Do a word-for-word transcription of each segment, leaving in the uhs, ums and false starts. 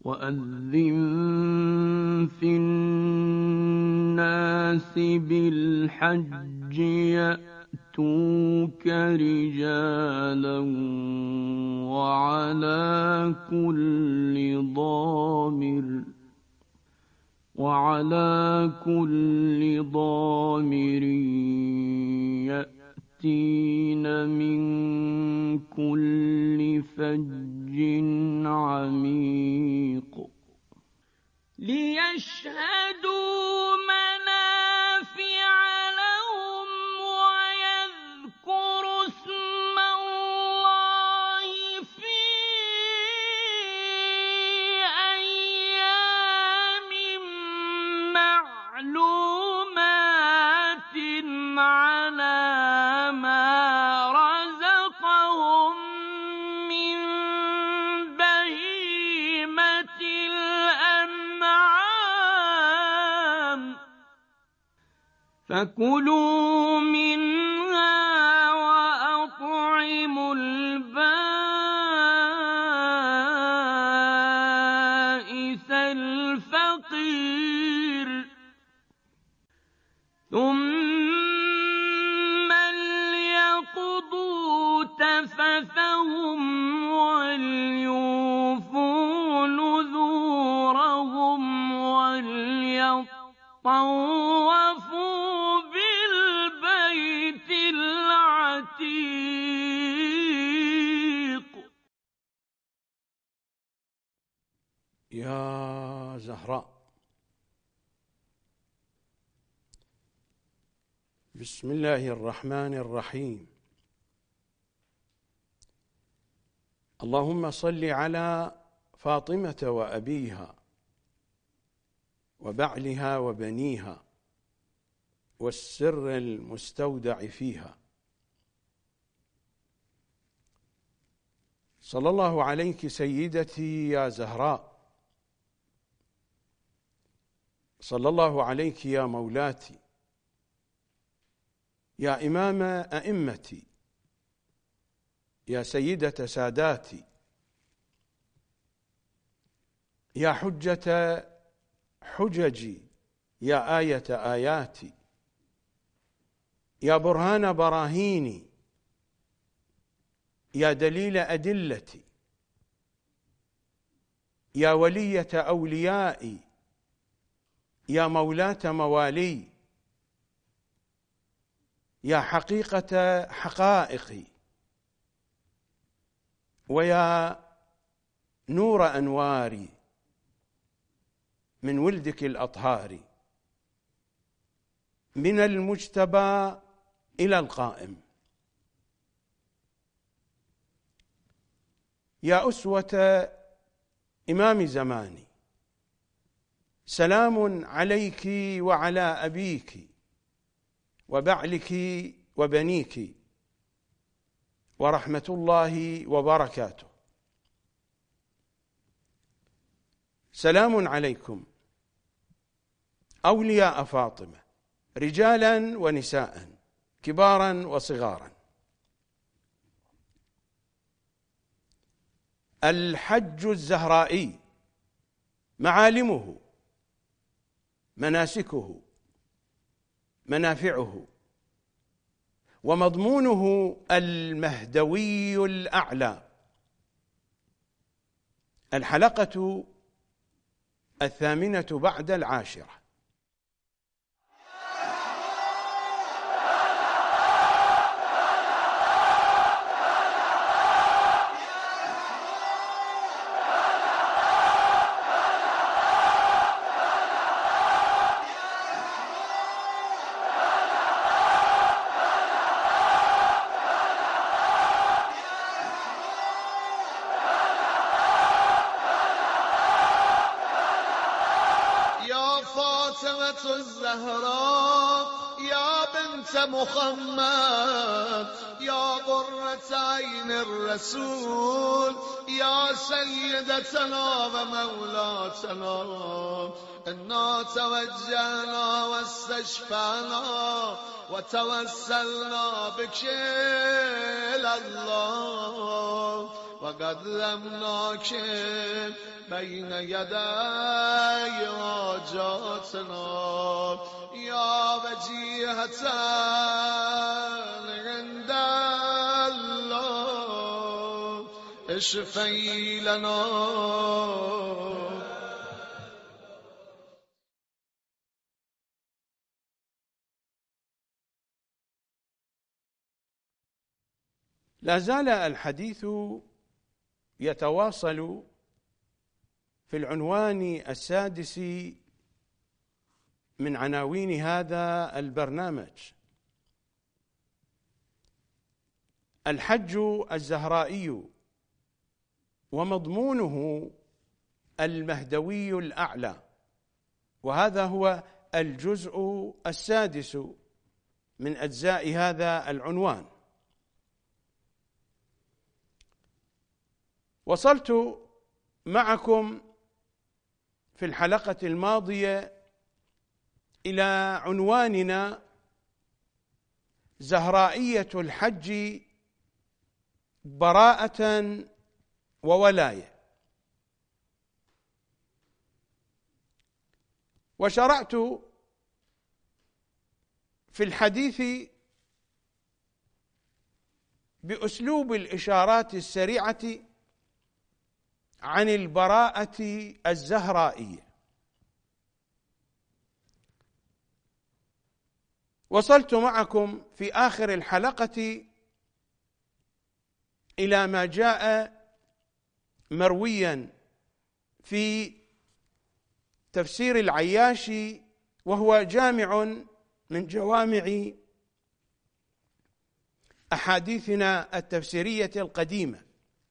وأذن في الناس بالحج يأتوك رجالا وعلى كل ضامر وعلى كل ضامر يأتين من كل فج عميق ليشهدوا منافع لهم ويذكروا اسم الله في أيام معلومات على ما رزقهم من بهيمة الأنعام فكلوا منها وأطعموا البائس الفقير ثم ليقضوا تفثهم وليوفوا نذورهم وليطوفوا بالبيت العتيق. يا زهراء، بسم الله الرحمن الرحيم. اللهم صل على فاطمة وأبيها وبعلها وبنيها والسر المستودع فيها. صلى الله عليك سيدتي يا زهراء، صلى الله عليك يا مولاتي، يا إمام أئمتي، يا سيدة ساداتي، يا حجة حججي، يا آية آياتي، يا برهان براهيني، يا دليل أدلتي، يا ولية أوليائي، يا مولاة موالي، يا حقيقة حقائقي، ويا نور أنواري من ولدك الأطهار، من المجتبى إلى القائم. يا أسوة إمام زماني، سلام عليك وعلى أبيك وبعلك وبنيك ورحمة الله وبركاته. سلام عليكم أولياء فاطمة، رجالا ونساء، كبارا وصغارا. الحج الزهرائي معالمه، مناسكه، منافعه، ومضمونه المهدوي الأعلى. الحلقة الثامنة بعد العاشرة. الزهراء يا بنت محمد، يا قرة عين الرسول، يا سيدتنا ومولاتنا، إنا توجهنا واستشفعنا وتوسلنا بك إلى الله وقدمناك بين يدي حاجاتنا يا وجيهة عند الله اشفعي لنا. لا زال الحديث يتواصل في العنوان السادس من عناوين هذا البرنامج: الحج الزهرائي، ومضمونه المهدوي الأعلى، وهذا هو الجزء السادس من أجزاء هذا العنوان. وصلت معكم في الحلقة الماضية إلى عنواننا زهرائية الحج براءة وولاية، وشرعت في الحديث بأسلوب الإشارات السريعة عن البراءة الزهرائية. وصلت معكم في آخر الحلقة إلى ما جاء مرويا في تفسير العياشي، وهو جامع من جوامع أحاديثنا التفسيرية القديمة.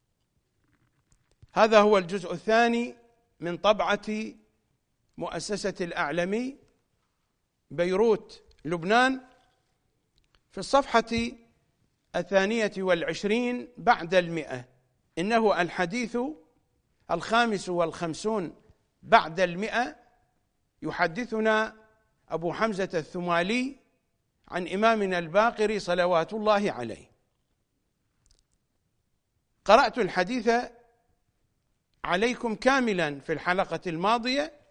هذا هو الجزء الثاني من طبعة مؤسسة الأعلمي بيروت لبنان، في الصفحة الثانية والعشرين بعد المئة. إنه الحديث الخامس والخمسون بعد المئة. يحدثنا أبو حمزة الثمالي عن إمامنا الباقر صلوات الله عليه. قرأت الحديث عليكم كاملا في الحلقة الماضية،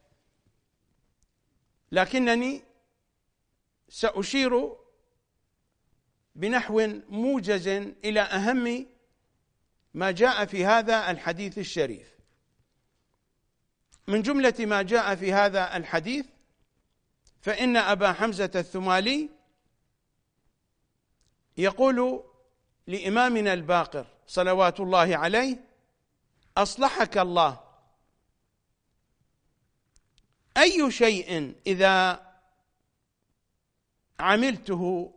لكنني سأشير بنحو موجز إلى أهم ما جاء في هذا الحديث الشريف. من جملة ما جاء في هذا الحديث فإن أبا حمزة الثمالي يقول لإمامنا الباقر صلوات الله عليه: أصلحك الله، أي شيء إذا عملته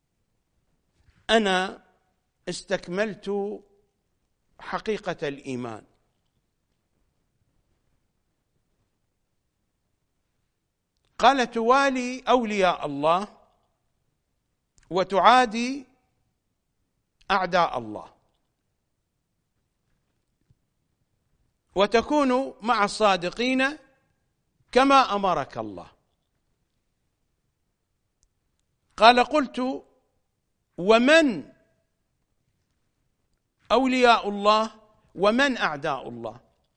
أنا استكملت حقيقة الإيمان؟ قال: توالي أولياء الله وتعادي أعداء الله، وتكون مع الصادقين كما أمرك الله. قال: قلت: ومن أولياء الله ومن أعداء الله؟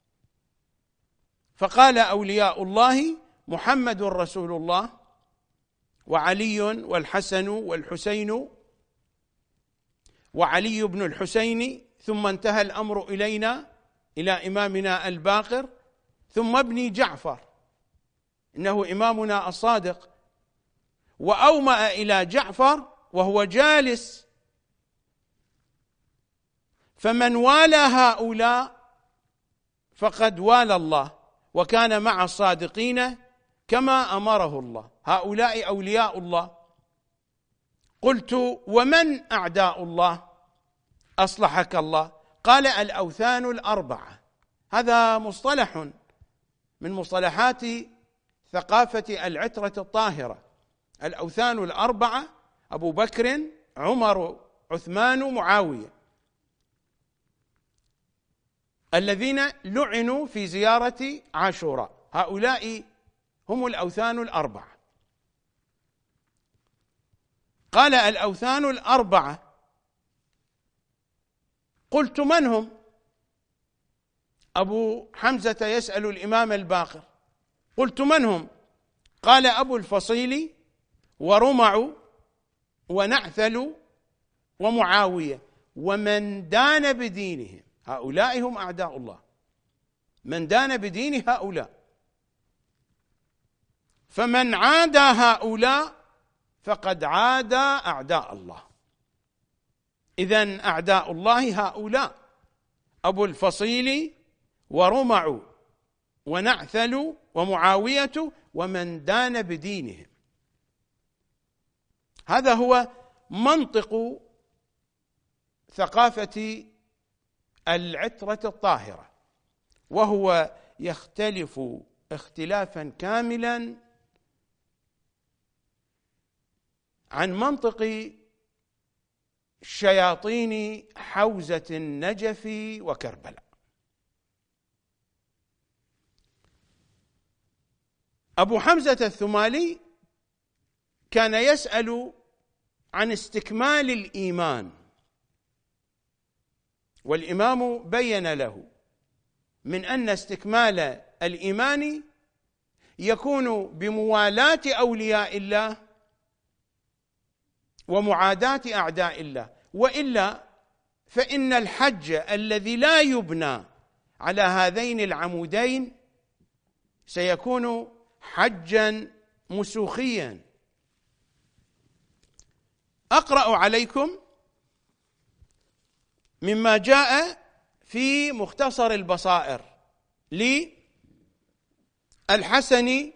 فقال: أولياء الله محمد رسول الله وعلي والحسن والحسين وعلي بن الحسين، ثم انتهى الأمر إلينا إلى إمامنا الباقر، ثم ابن جعفر، إنه إمامنا الصادق. وأومأ إلى جعفر وهو جالس: فمن والى هؤلاء فقد والى الله وكان مع الصادقين كما أمره الله، هؤلاء أولياء الله. قلت: ومن أعداء الله أصلحك الله؟ قال: الأوثان الأربعة. هذا مصطلح من مصطلحات ثقافة العترة الطاهرة. الأوثان الأربعة: أبو بكر، عمر، عثمان، معاوية، الذين لعنوا في زيارة عاشوراء. هؤلاء هم الأوثان الأربعة. قال: الأوثان الأربعة. قلت: من هم؟ أبو حمزة يسأل الإمام الباقر: قلت من هم؟ قال: أبو الفصيل ورمع ونعثل ومعاوية ومن دان بدينهم. هؤلاء هم أعداء الله، من دان بدين هؤلاء، فمن عادى هؤلاء فقد عادى أعداء الله. إذن أعداء الله هؤلاء: أبو الفصيل ورمع ونعثل ومعاوية ومن دان بدينهم. هذا هو منطق ثقافة العترة الطاهرة، وهو يختلف اختلافا كاملا عن منطق شياطين حوزة النجف وكربلاء. أبو حمزة الثمالي كان يسأل عن استكمال الإيمان، والإمام بين له من أن استكمال الإيمان يكون بموالاة أولياء الله ومعاداة أعداء الله، وإلا فإن الحج الذي لا يبنى على هذين العمودين سيكون حجا مسوخيا. أقرأ عليكم مما جاء في مختصر البصائر للحسن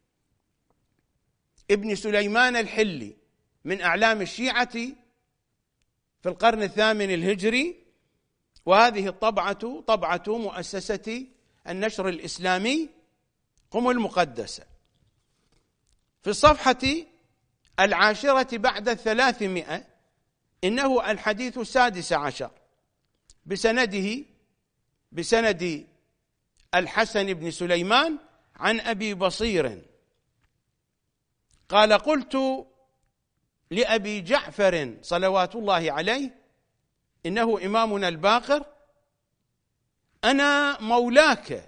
ابن سليمان الحلي من أعلام الشيعة في القرن الثامن الهجري، وهذه الطبعة طبعة مؤسسة النشر الإسلامي قم المقدسة. في الصفحة العاشرة بعد الثلاثمائة إنه الحديث السادس عشر بسنده بسند الحسن بن سليمان عن أبي بصير قال: قلت لأبي جعفر صلوات الله عليه، إنه إمامنا الباقر: أنا مولاك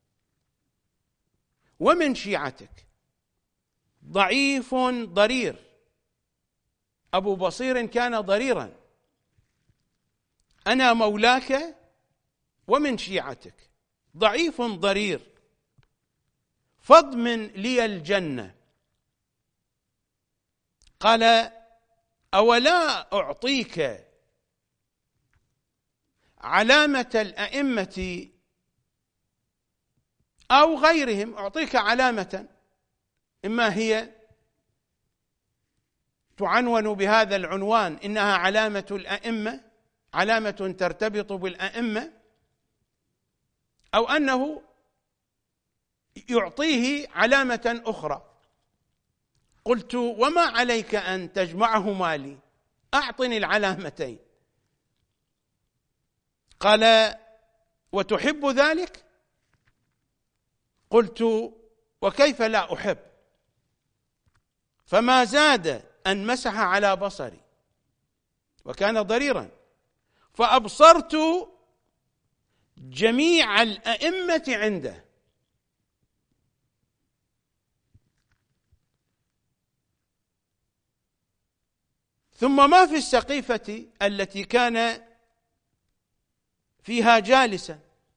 ومن شيعتك، ضعيف ضرير. أبو بصير كان ضريرا. أنا مولاك ومن شيعتك، ضعيف ضرير، فاضمن لي الجنة. قال: أولا أعطيك علامة الأئمة أو غيرهم؟ أعطيك علامة، إما هي تعنون بهذا العنوان إنها علامة الأئمة، علامة ترتبط بالأئمة، أو أنه يعطيه علامة أخرى. قلت: وما عليك أن تجمعهما لي؟ أعطني العلامتين. قال: وتحب ذلك؟ قلت: وكيف لا أحب؟ فما زاد أن مسح على بصري، وكان ضريرا، فأبصرت جميع الأئمة عنده، ثم ما في السقيفة التي كان فيها جالسا.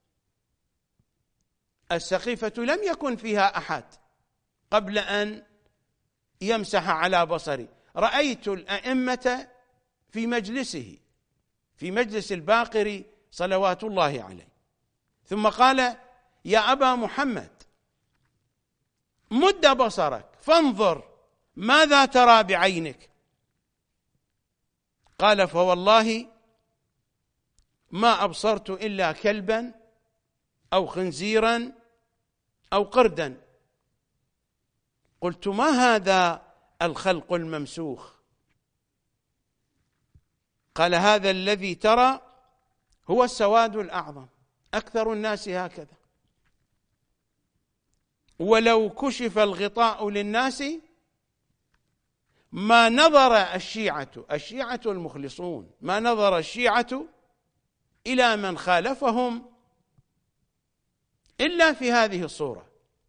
السقيفة لم يكن فيها أحد قبل أن يمسح على بصري. رأيت الأئمة في مجلسه، في مجلس الباقر صلوات الله عليه. ثم قال: يا أبا محمد، مد بصرك فانظر ماذا ترى بعينك. قال: فوالله ما أبصرت إلا كلبا أو خنزيرا أو قردا. قلت: ما هذا الخلق الممسوخ؟ قال: هذا الذي ترى هو السواد الأعظم، أكثر الناس هكذا، ولو كشف الغطاء للناس ما نظر الشيعة الشيعة المخلصون ما نظر الشيعة إلى من خالفهم إلا في هذه الصورة.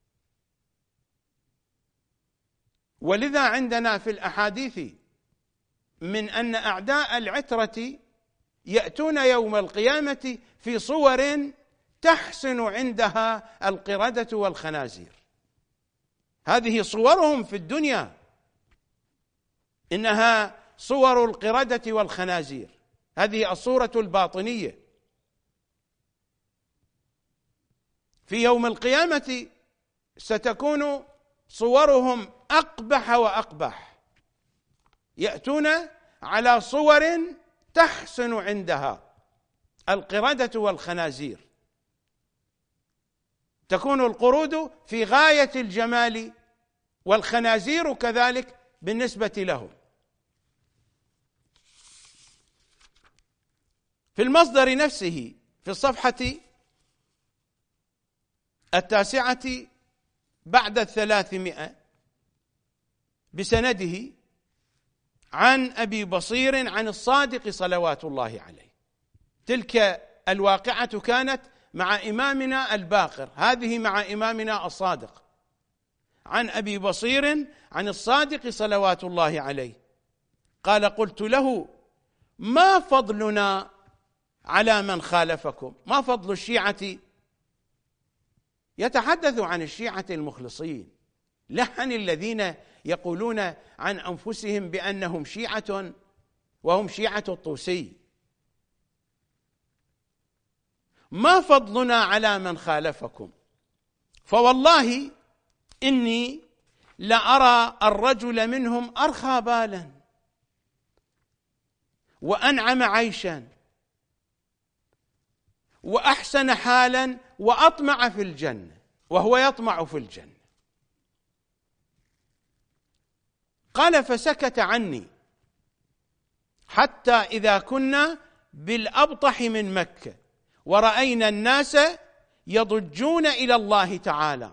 ولذا عندنا في الأحاديث من أن أعداء العترة يأتون يوم القيامة في صور تحسن عندها القردة والخنازير. هذه صورهم في الدنيا، إنها صور القردة والخنازير، هذه الصورة الباطنية. في يوم القيامة ستكون صورهم أقبح وأقبح، يأتون على صور تحسن عندها القردة والخنازير، تكون القرود في غاية الجمال والخنازير كذلك بالنسبة لهم. في المصدر نفسه في الصفحة التاسعة بعد الثلاثمائة بسنده عن أبي بصير عن الصادق صلوات الله عليه. تلك الواقعة كانت مع إمامنا الباقر، هذه مع إمامنا الصادق. عن أبي بصير عن الصادق صلوات الله عليه قال: قلت له: ما فضلنا على من خالفكم؟ ما فضل الشيعة؟ يتحدث عن الشيعة المخلصين، لا عن الذين يقولون عن أنفسهم بأنهم شيعة وهم شيعة الطوسي. ما فضلنا على من خالفكم؟ فوالله إني لأرى الرجل منهم أرخى بالا وأنعم عيشا وأحسن حالا وأطمع في الجنة، وهو يطمع في الجنة. قال: فسكت عني حتى إذا كنا بالأبطح من مكة ورأينا الناس يضجون إلى الله تعالى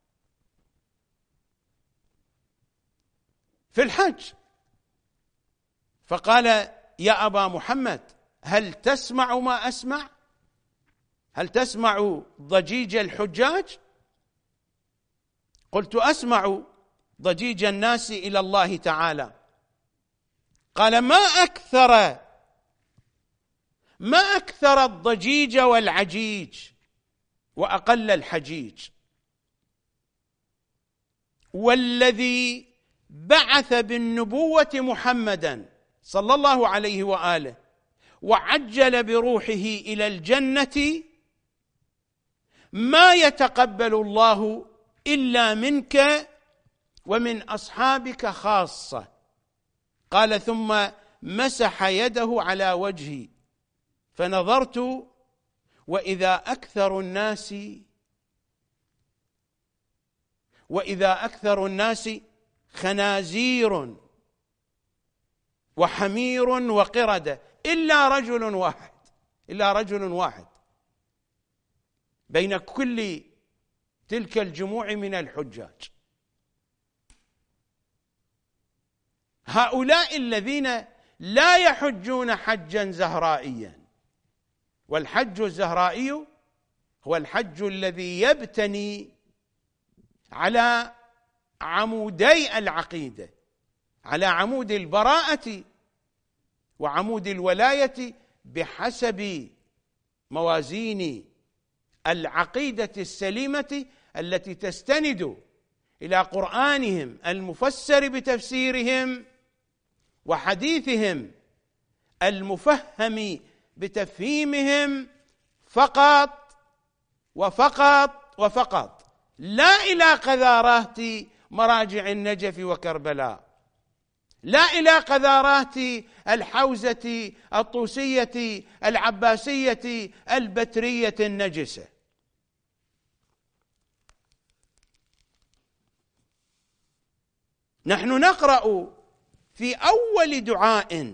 في الحج، فقال: يا أبا محمد، هل تسمع ما أسمع؟ هل تسمع ضجيج الحجاج؟ قلت: أسمع ضجيج الناس إلى الله تعالى. قال: ما أكثر ما أكثر الضجيج والعجيج وأقل الحجيج، والذي بعث بالنبوة محمدا صلى الله عليه وآله وعجل بروحه إلى الجنة ما يتقبل الله إلا منك ومن أصحابك خاصة. قال: ثم مسح يده على وجهي فنظرت وإذا أكثر الناس وإذا أكثر الناس خنازير وحمير وقردة إلا رجل واحد إلا رجل واحد بين كل تلك الجموع من الحجاج. هؤلاء الذين لا يحجون حجا زهرائيا، والحج الزهرائي هو الحج الذي يبتني على عمودي العقيدة، على عمود البراءة وعمود الولاية بحسب موازين العقيدة السليمة التي تستند إلى قرآنهم المفسر بتفسيرهم وحديثهم المفهم بتفهيمهم فقط وفقط وفقط، لا إلى قذارات مراجع النجف وكربلاء، لا إلى قذارات الحوزة الطوسية العباسية البترية النجسة. نحن نقرأ في أول دعاء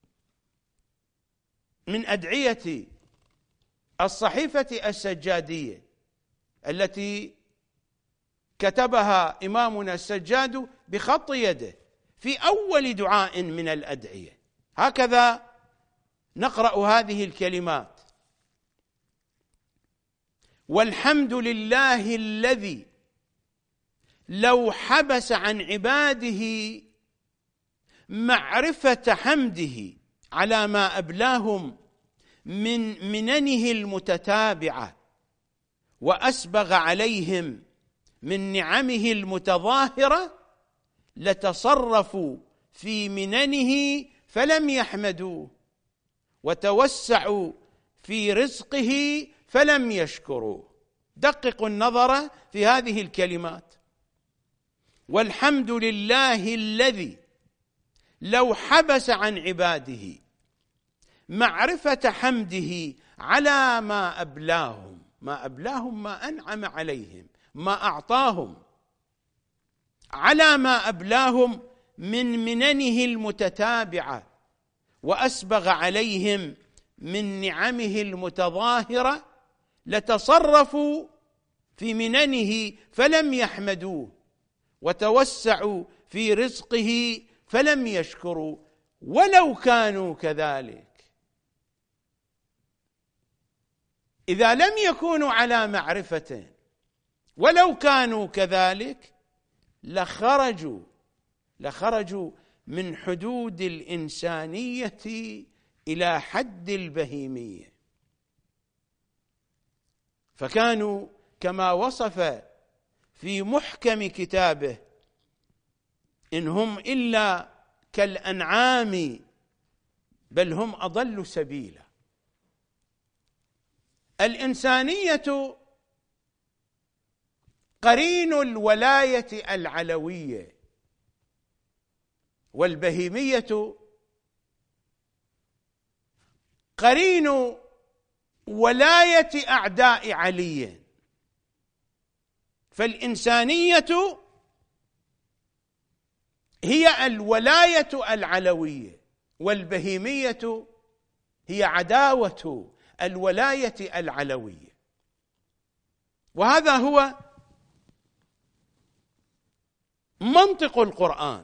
من أدعية الصحيفة السجادية التي كتبها إمامنا السجاد بخط يده، في أول دعاء من الأدعية هكذا نقرأ هذه الكلمات: والحمد لله الذي لو حبس عن عباده معرفة حمده على ما أبلاهم من مننه المتتابعة وأسبغ عليهم من نعمه المتظاهرة لتصرفوا في مننه فلم يحمدوه، وتوسعوا في رزقه فلم يشكروه. دققوا النظر في هذه الكلمات: والحمد لله الذي لو حبس عن عباده معرفة حمده على ما أبلاهم، ما أبلاهم ما أنعم عليهم، ما أعطاهم، على ما أبلاهم من مننه المتتابعة وأسبغ عليهم من نعمه المتظاهرة لتصرفوا في مننه فلم يحمدوه، وتوسعوا في رزقه فلم يشكروا، ولو كانوا كذلك. إذا لم يكونوا على معرفة ولو كانوا كذلك لخرجوا لخرجوا من حدود الإنسانية إلى حد البهيمية، فكانوا كما وصف في محكم كتابه: إن هم إلا كالأنعام بل هم أضل سبيلا. الإنسانية قرين الولاية العلوية، والبهيمية قرين ولاية أعداء علي. فالإنسانية هي الولاية العلوية، والبهيمية هي عداوة الولاية العلوية. وهذا هو منطق القرآن.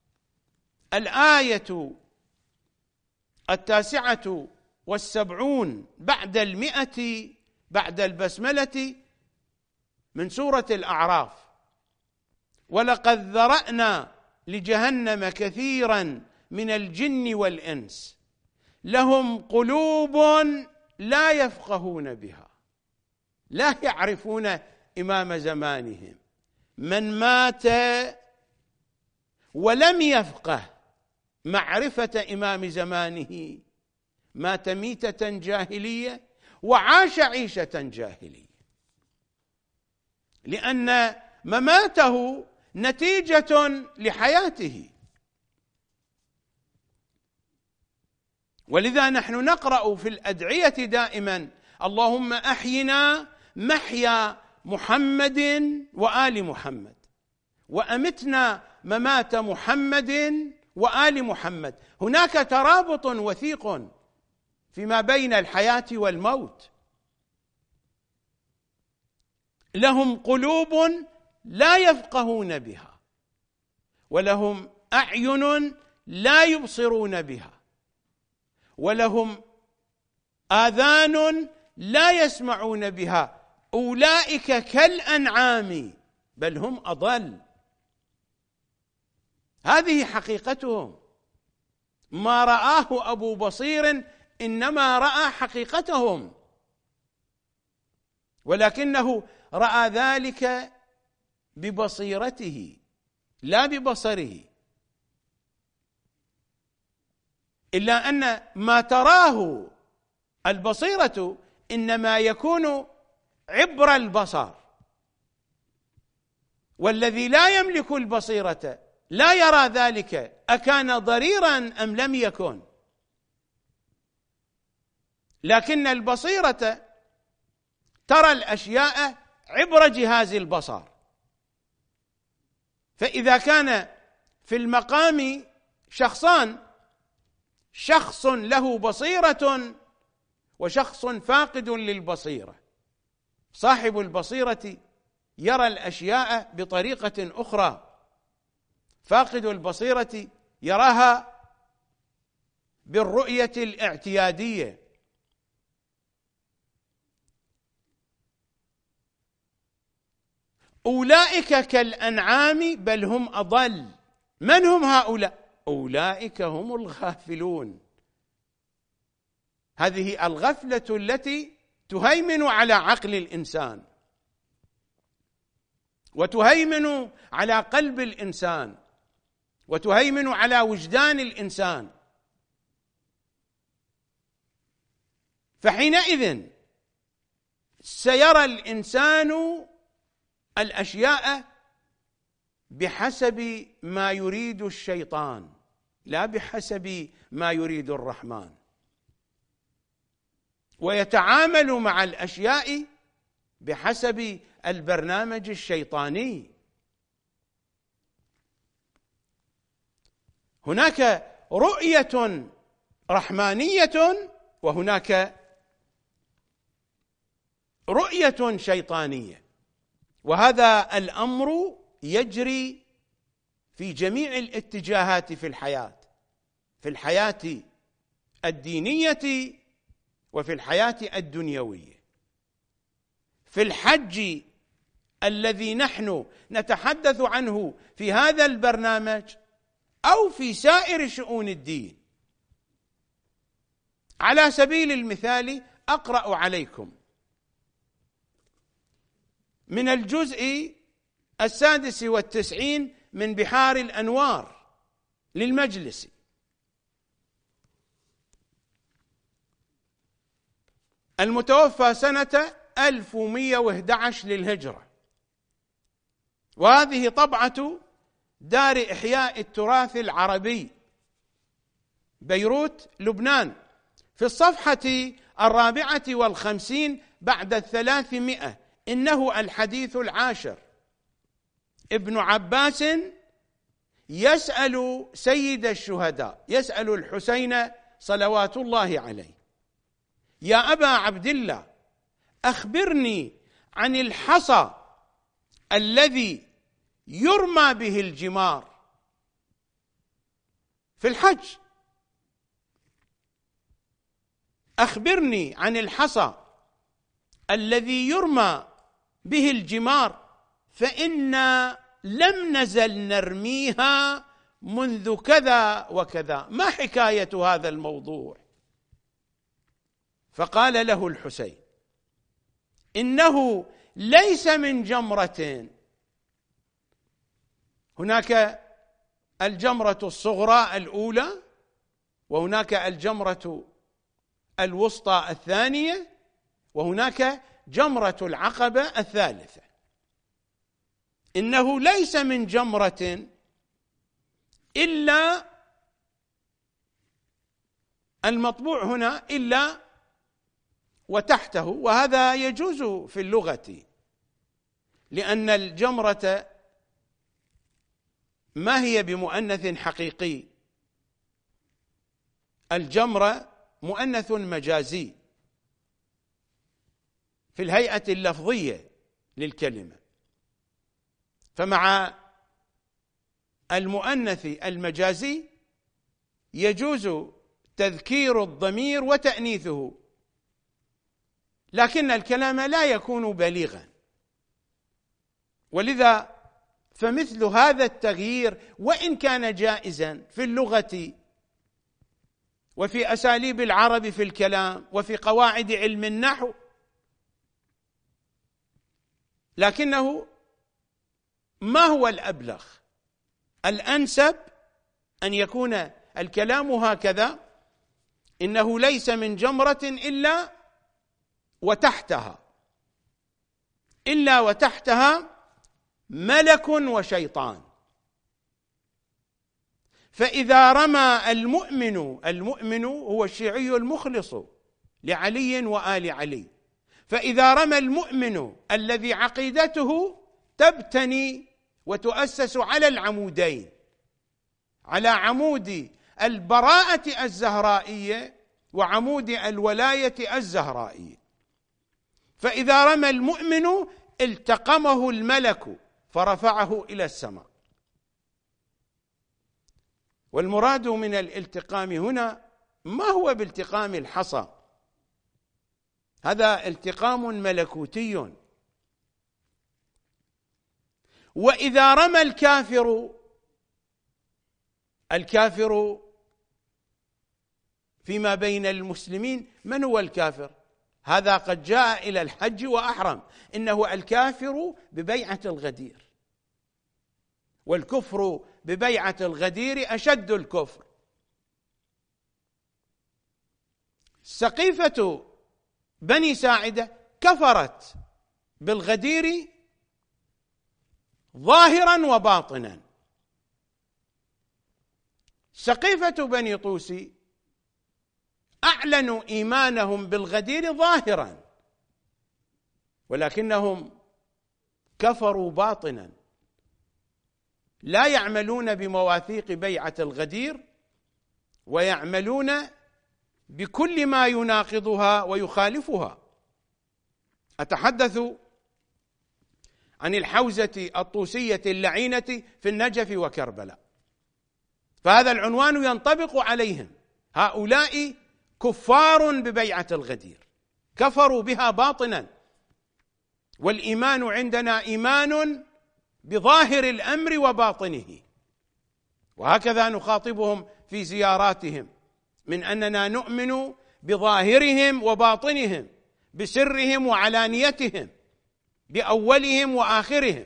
الآية التاسعة والسبعون بعد المئة بعد البسملة من سورة الأعراف: ولقد ذرأنا لجهنم كثيرا من الجن والإنس لهم قلوب لا يفقهون بها، لا يعرفون إمام زمانهم. من مات ولم يفقه معرفة إمام زمانه مات ميتة جاهلية وعاش عيشة جاهلية، لأن مماته نتيجة لحياته. ولذا نحن نقرأ في الأدعية دائما: اللهم أحينا محيا محمد وآل محمد، وأمتنا ممات محمد وآل محمد. هناك ترابط وثيق فيما بين الحياة والموت. لهم قلوب لا يفقهون بها، ولهم أعين لا يبصرون بها، ولهم آذان لا يسمعون بها، أولئك كالأنعام بل هم أضل. هذه حقيقتهم. ما رآه أبو بصير إنما رأى حقيقتهم، ولكنه رأى ذلك ببصيرته لا ببصره، إلا أن ما تراه البصيرة إنما يكون عبر البصر، والذي لا يملك البصيرة لا يرى ذلك أكان ضريرا أم لم يكن. لكن البصيرة ترى الأشياء عبر جهاز البصر. فإذا كان في المقام شخصان، شخص له بصيرة وشخص فاقد للبصيرة، صاحب البصيرة يرى الأشياء بطريقة أخرى، فاقد البصيرة يراها بالرؤية الاعتيادية. أولئك كالأنعام بل هم أضل. من هم هؤلاء؟ أولئك هم الغافلون. هذه الغفلة التي تهيمن على عقل الإنسان وتهيمن على قلب الإنسان وتهيمن على وجدان الإنسان. فحينئذ سيرى الإنسان الأشياء بحسب ما يريد الشيطان لا بحسب ما يريد الرحمن، ويتعامل مع الأشياء بحسب البرنامج الشيطاني. هناك رؤية رحمانية وهناك رؤية شيطانية، وهذا الأمر يجري في جميع الاتجاهات في الحياة، في الحياة الدينية وفي الحياة الدنيوية. في الحج الذي نحن نتحدث عنه في هذا البرنامج أو في سائر شؤون الدين، على سبيل المثال أقرأ عليكم من الجزء السادس والتسعين من بحار الأنوار للمجلس: المتوفى سنة ألف ومئة وأحد عشر للهجرة، وهذه طبعة دار إحياء التراث العربي بيروت لبنان، في الصفحة الرابعة والخمسين بعد الثلاثمائة. إنه الحديث العاشر. ابن عباس يسأل سيد الشهداء، يسأل الحسين صلوات الله عليه: يا أبا عبد الله، أخبرني عن الحصى الذي يرمى به الجمار في الحج. أخبرني عن الحصى الذي يرمى به الجمار، فإنا لم نزل نرميها منذ كذا وكذا. ما حكاية هذا الموضوع؟ فقال له الحسين: إنه ليس من جمرة. هناك الجمرة الصغرى الأولى، وهناك الجمرة الوسطى الثانية، وهناك جمرة العقبة الثالثة. إنه ليس من جمرة إلا المطبوع هنا إلا وتحته، وهذا يجوز في اللغة، لأن الجمرة ما هي بمؤنث حقيقي، الجمرة مؤنث مجازي في الهيئة اللفظية للكلمة، فمع المؤنث المجازي يجوز تذكير الضمير وتأنيثه، لكن الكلام لا يكون بليغا. ولذا فمثل هذا التغيير وإن كان جائزا في اللغة وفي أساليب العرب في الكلام وفي قواعد علم النحو، لكنه ما هو الأبلغ؟ الأنسب أن يكون الكلام هكذا: إنه ليس من جمرة إلا وتحتها إلا وتحتها ملك وشيطان. فإذا رمى المؤمن، المؤمن هو الشيعي المخلص لعلي وآل علي، فإذا رمى المؤمن الذي عقيدته تبتني وتؤسس على العمودين، على عمود البراءة الزهرائية وعمود الولاية الزهرائية، فإذا رمى المؤمن التقمه الملك فرفعه إلى السماء. والمراد من الالتقام هنا ما هو بالتقام الحصى، هذا التقام ملكوتي، وإذا رمى الكافر الكافر فيما بين المسلمين، من هو الكافر؟ هذا قد جاء إلى الحج وأحرم، إنه الكافر ببيعة الغدير، والكفر ببيعة الغدير أشد الكفر. سقيفة بني ساعدة كفرت بالغدير ظاهرا وباطنا. سقيفة بني طوسي أعلنوا إيمانهم بالغدير ظاهرا، ولكنهم كفروا باطنا، لا يعملون بمواثيق بيعة الغدير، ويعملون بكل ما يناقضها ويخالفها. أتحدث عن الحوزة الطوسية اللعينة في النجف وكربلاء، فهذا العنوان ينطبق عليهم. هؤلاء كفار ببيعة الغدير، كفروا بها باطنا، والإيمان عندنا إيمان بظاهر الأمر وباطنه. وهكذا نخاطبهم في زياراتهم، من أننا نؤمن بظاهرهم وباطنهم، بسرهم وعلانيتهم، بأولهم وآخرهم.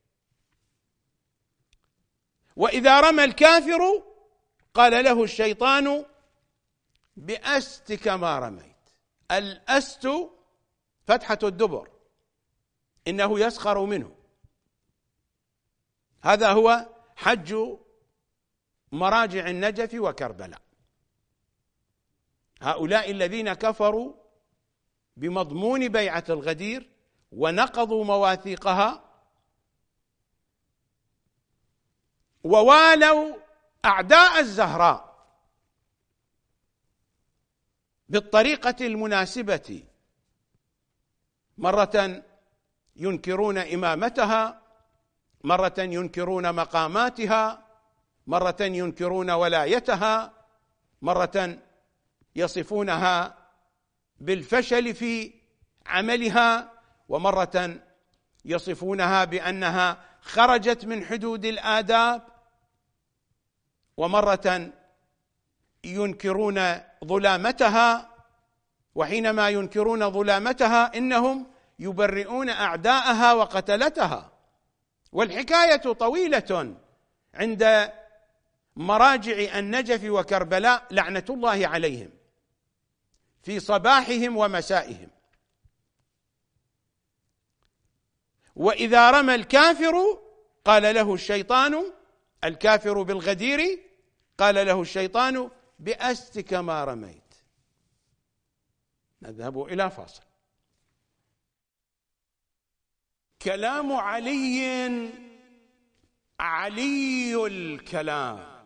وإذا رمى الكافر قال له الشيطان بأستك ما رميت. الأست فتحة الدبر، إنه يسخر منه. هذا هو حج مراجع النجف وكربلاء. هؤلاء الذين كفروا بمضمون بيعة الغدير ونقضوا مواثيقها، ووالوا أعداء الزهراء بالطريقة المناسبة، مرة ينكرون إمامتها، مرة ينكرون مقاماتها، مرة ينكرون ولايتها، مرة يصفونها بالفشل في عملها، ومرة يصفونها بأنها خرجت من حدود الآداب، ومرة ينكرون ظلامتها. وحينما ينكرون ظلامتها إنهم يبرئون أعداءها وقتلتها. والحكاية طويلة عند مراجع النجف وكربلاء لعنة الله عليهم في صباحهم ومسائهم. وإذا رمى الكافر قال له الشيطان، الكافر بالغدير قال له الشيطان بأستك ما رميت. نذهب إلى فاصل. كلام علي علي الكلام.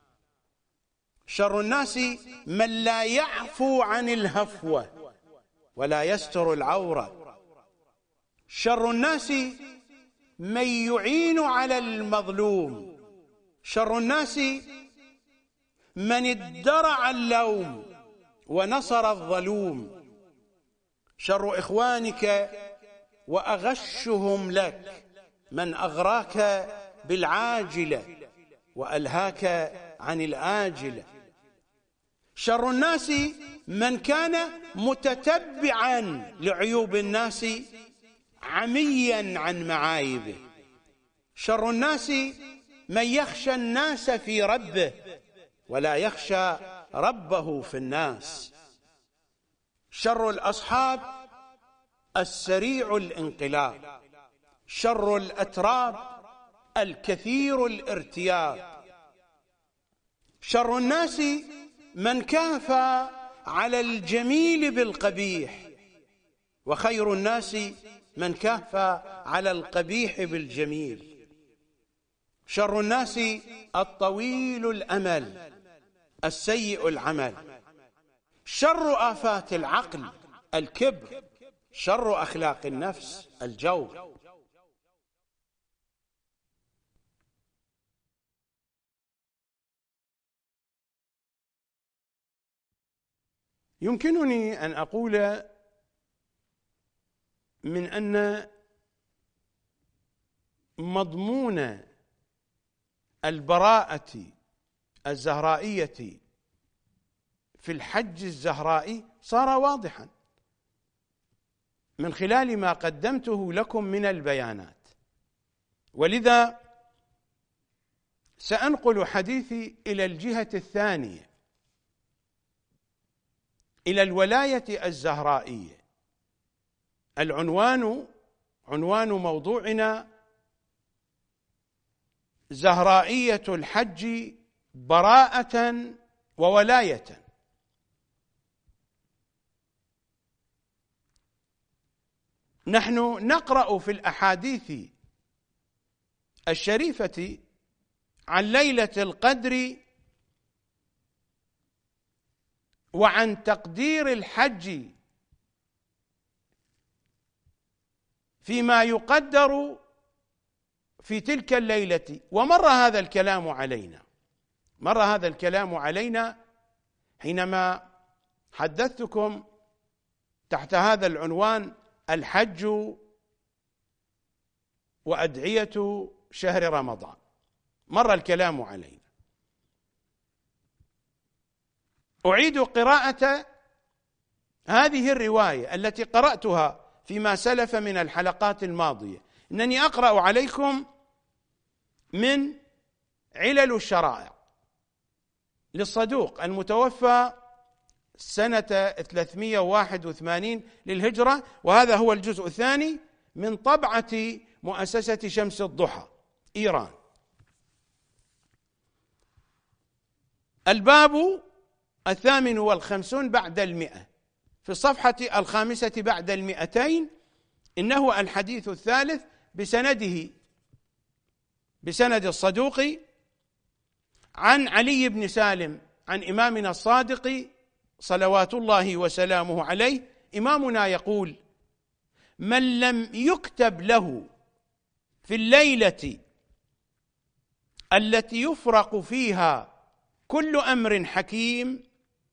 شر الناس من لا يعفو عن الهفوة ولا يستر العورة. شر الناس من يعين على المظلوم. شر الناس من ادرع اللوم ونصر الظلوم. شر إخوانك وأغشهم لك من أغراك بالعاجلة وألهاك عن الآجلة. شر الناس من كان متتبعا لعيوب الناس عميا عن معايبه. شر الناس من يخشى الناس في ربه ولا يخشى ربه في الناس. شر الأصحاب السريع الانقلاب. شر الأتراب الكثير الارتياب. شر الناس من كافى على الجميل بالقبيح، وخير الناس من كافى على القبيح بالجميل. شر الناس الطويل الأمل السيء العمل. شر آفات العقل الكبر. شر أخلاق النفس الجور. يمكنني أن أقول من أن مضمون البراءة الزهرائية في الحج الزهرائي صار واضحا من خلال ما قدمته لكم من البيانات. ولذا سأنقل حديثي إلى الجهة الثانية، إلى الولاية الزهرائية. العنوان عنوان موضوعنا زهرائية الحج براءة وولاية. نحن نقرأ في الأحاديث الشريفة عن ليلة القدر وعن تقدير الحج فيما يقدر في تلك الليلة، ومر هذا الكلام علينا مر هذا الكلام علينا حينما حدثتكم تحت هذا العنوان الحج وأدعية شهر رمضان. مر الكلام علينا. أعيد قراءة هذه الرواية التي قرأتها فيما سلف من الحلقات الماضية. إنني أقرأ عليكم من علل الشرائع للصدوق المتوفى سنة ثلاثمائة وواحد وثمانين للهجرة، وهذا هو الجزء الثاني من طبعة مؤسسة شمس الضحى إيران. الباب الثامن والخمسون بعد المئة في الصفحة الخامسة بعد المئتين. إنه الحديث الثالث بسنده بسند الصدوق عن علي بن سالم عن إمامنا الصادق صلوات الله وسلامه عليه. إمامنا يقول: من لم يكتب له في الليلة التي يفرق فيها كل أمر حكيم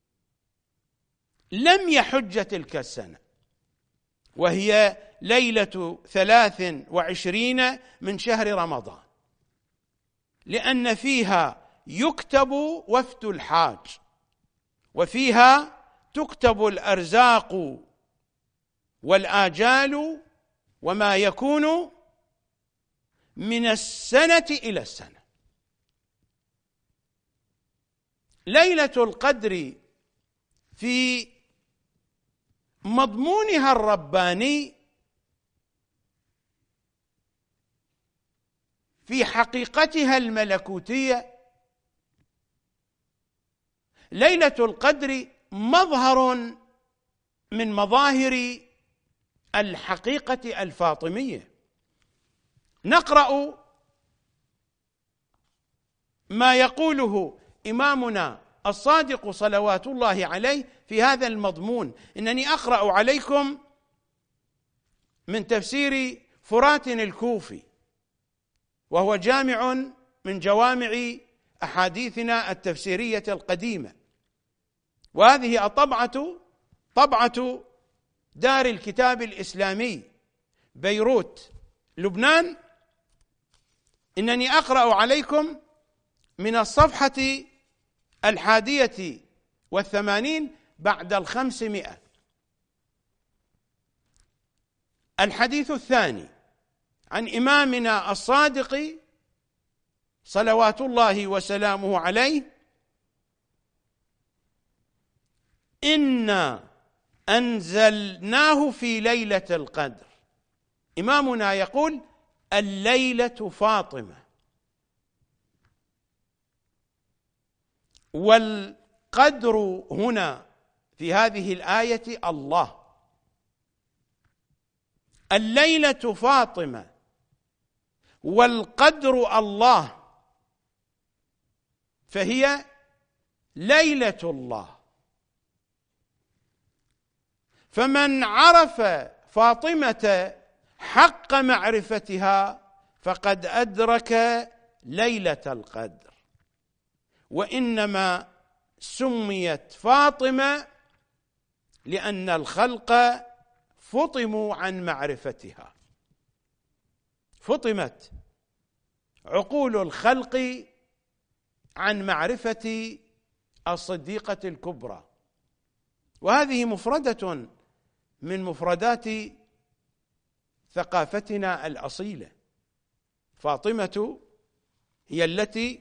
لم يحج تلك السنة، وهي ليلة ثلاث وعشرين من شهر رمضان، لأن فيها يكتب وفد الحاج، وفيها تكتب الأرزاق والآجال وما يكون من السنة إلى السنة. ليلة القدر في مضمونها الرباني، في حقيقتها الملكوتية، ليلة القدر مظهر من مظاهر الحقيقة الفاطمية. نقرأ ما يقوله إمامنا الصادق صلوات الله عليه في هذا المضمون. إنني أقرأ عليكم من تفسير فرات الكوفي، وهو جامع من جوامع أحاديثنا التفسيرية القديمة، وهذه الطبعة طبعة دار الكتاب الإسلامي بيروت لبنان. إنني أقرأ عليكم من الصفحة الحادية والثمانين بعد الخمسمائة. الحديث الثاني عن إمامنا الصادق صلوات الله وسلامه عليه: إنا أنزلناه في ليلة القدر. إمامنا يقول: الليلة فاطمة، والقدر هنا في هذه الآية الله. الليلة فاطمة والقدر الله، فهي ليلة الله. فمن عرف فاطمة حق معرفتها فقد أدرك ليلة القدر. وإنما سميت فاطمة لأن الخلق فطموا عن معرفتها، فطمت عقول الخلق عن معرفة الصديقة الكبرى. وهذه مفردة من مفردات ثقافتنا الأصيلة. فاطمة هي التي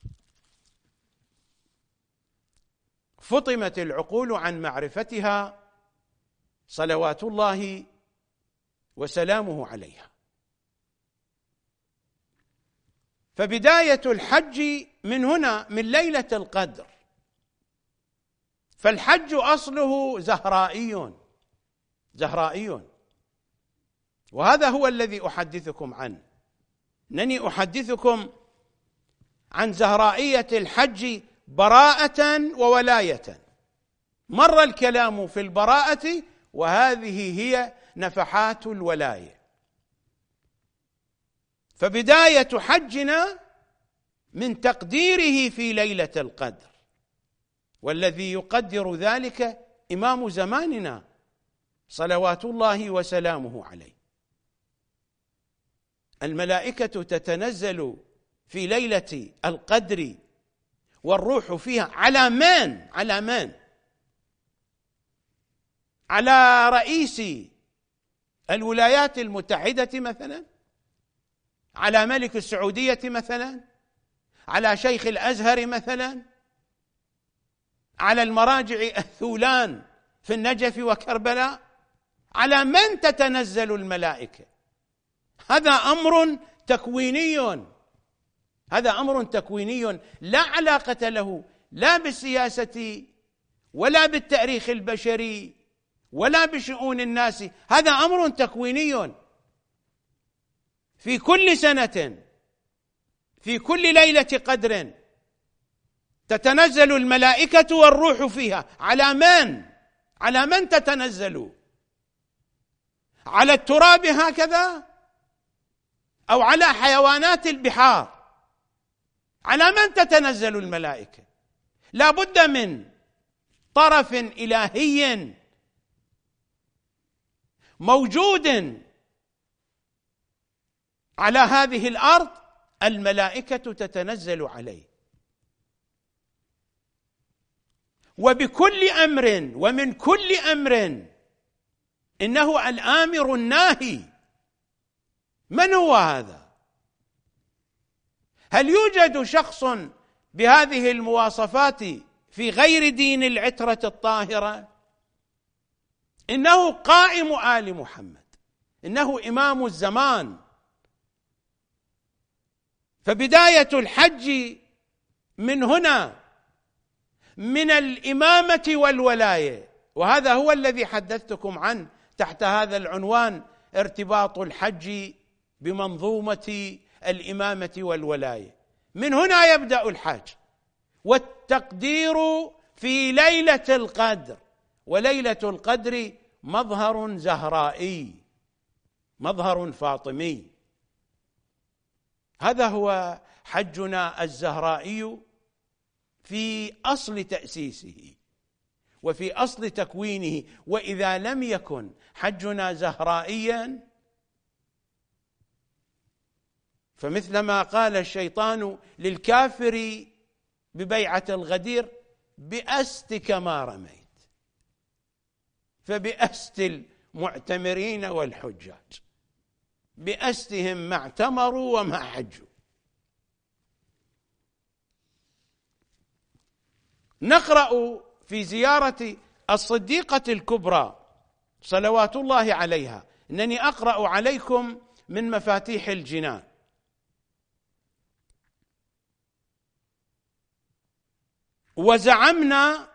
فطمت العقول عن معرفتها صلوات الله وسلامه عليها. فبداية الحج من هنا، من ليلة القدر. فالحج أصله زهرائي زهرائي وهذا هو الذي أحدثكم عنه. أنني أحدثكم عن زهرائية الحج براءة وولاية. مر الكلام في البراءة، وهذه هي نفحات الولاية. فبداية حجنا من تقديره في ليلة القدر، والذي يقدر ذلك إمام زماننا صلوات الله وسلامه عليه. الملائكة تتنزل في ليلة القدر والروح فيها على من؟ على من؟ على رئيس الولايات المتحدة مثلا، على ملك السعودية مثلا، على شيخ الأزهر مثلا، على المراجع الثولان في النجف وكربلاء. على من تتنزل الملائكة؟ هذا أمر تكويني، هذا أمر تكويني لا علاقة له لا بالسياسة ولا بالتاريخ البشري ولا بشؤون الناس. هذا أمر تكويني. في كل سنة، في كل ليلة قدر تتنزل الملائكة والروح فيها. على من؟ على من تتنزل؟ على التراب هكذا، أو على حيوانات البحار؟ على من تتنزل الملائكة؟ لا بد من طرف إلهي موجود على هذه الأرض الملائكة تتنزل عليه، وبكل أمر ومن كل أمر. إنه الآمر الناهي. من هو هذا؟ هل يوجد شخص بهذه المواصفات في غير دين العترة الطاهرة؟ إنه قائم آل محمد، إنه إمام الزمان. فبداية الحج من هنا، من الإمامة والولاية. وهذا هو الذي حدثتكم عنه تحت هذا العنوان: ارتباط الحج بمنظومة الإمامة والولاية. من هنا يبدأ الحج، والتقدير في ليلة القدر. وليلة القدر مظهر زهرائي، مظهر فاطمي. هذا هو حجنا الزهرائي في أصل تأسيسه وفي أصل تكوينه. وإذا لم يكن حجنا زهرائيا فمثلما قال الشيطان للكافر ببيعة الغدير: بأستك ما رميت. فبأست المعتمرين والحجاج، بأستهم ما اعتمروا وما حجوا. نقرأ في زيارة الصديقة الكبرى صلوات الله عليها. إنني أقرأ عليكم من مفاتيح الجنان. وزعمنا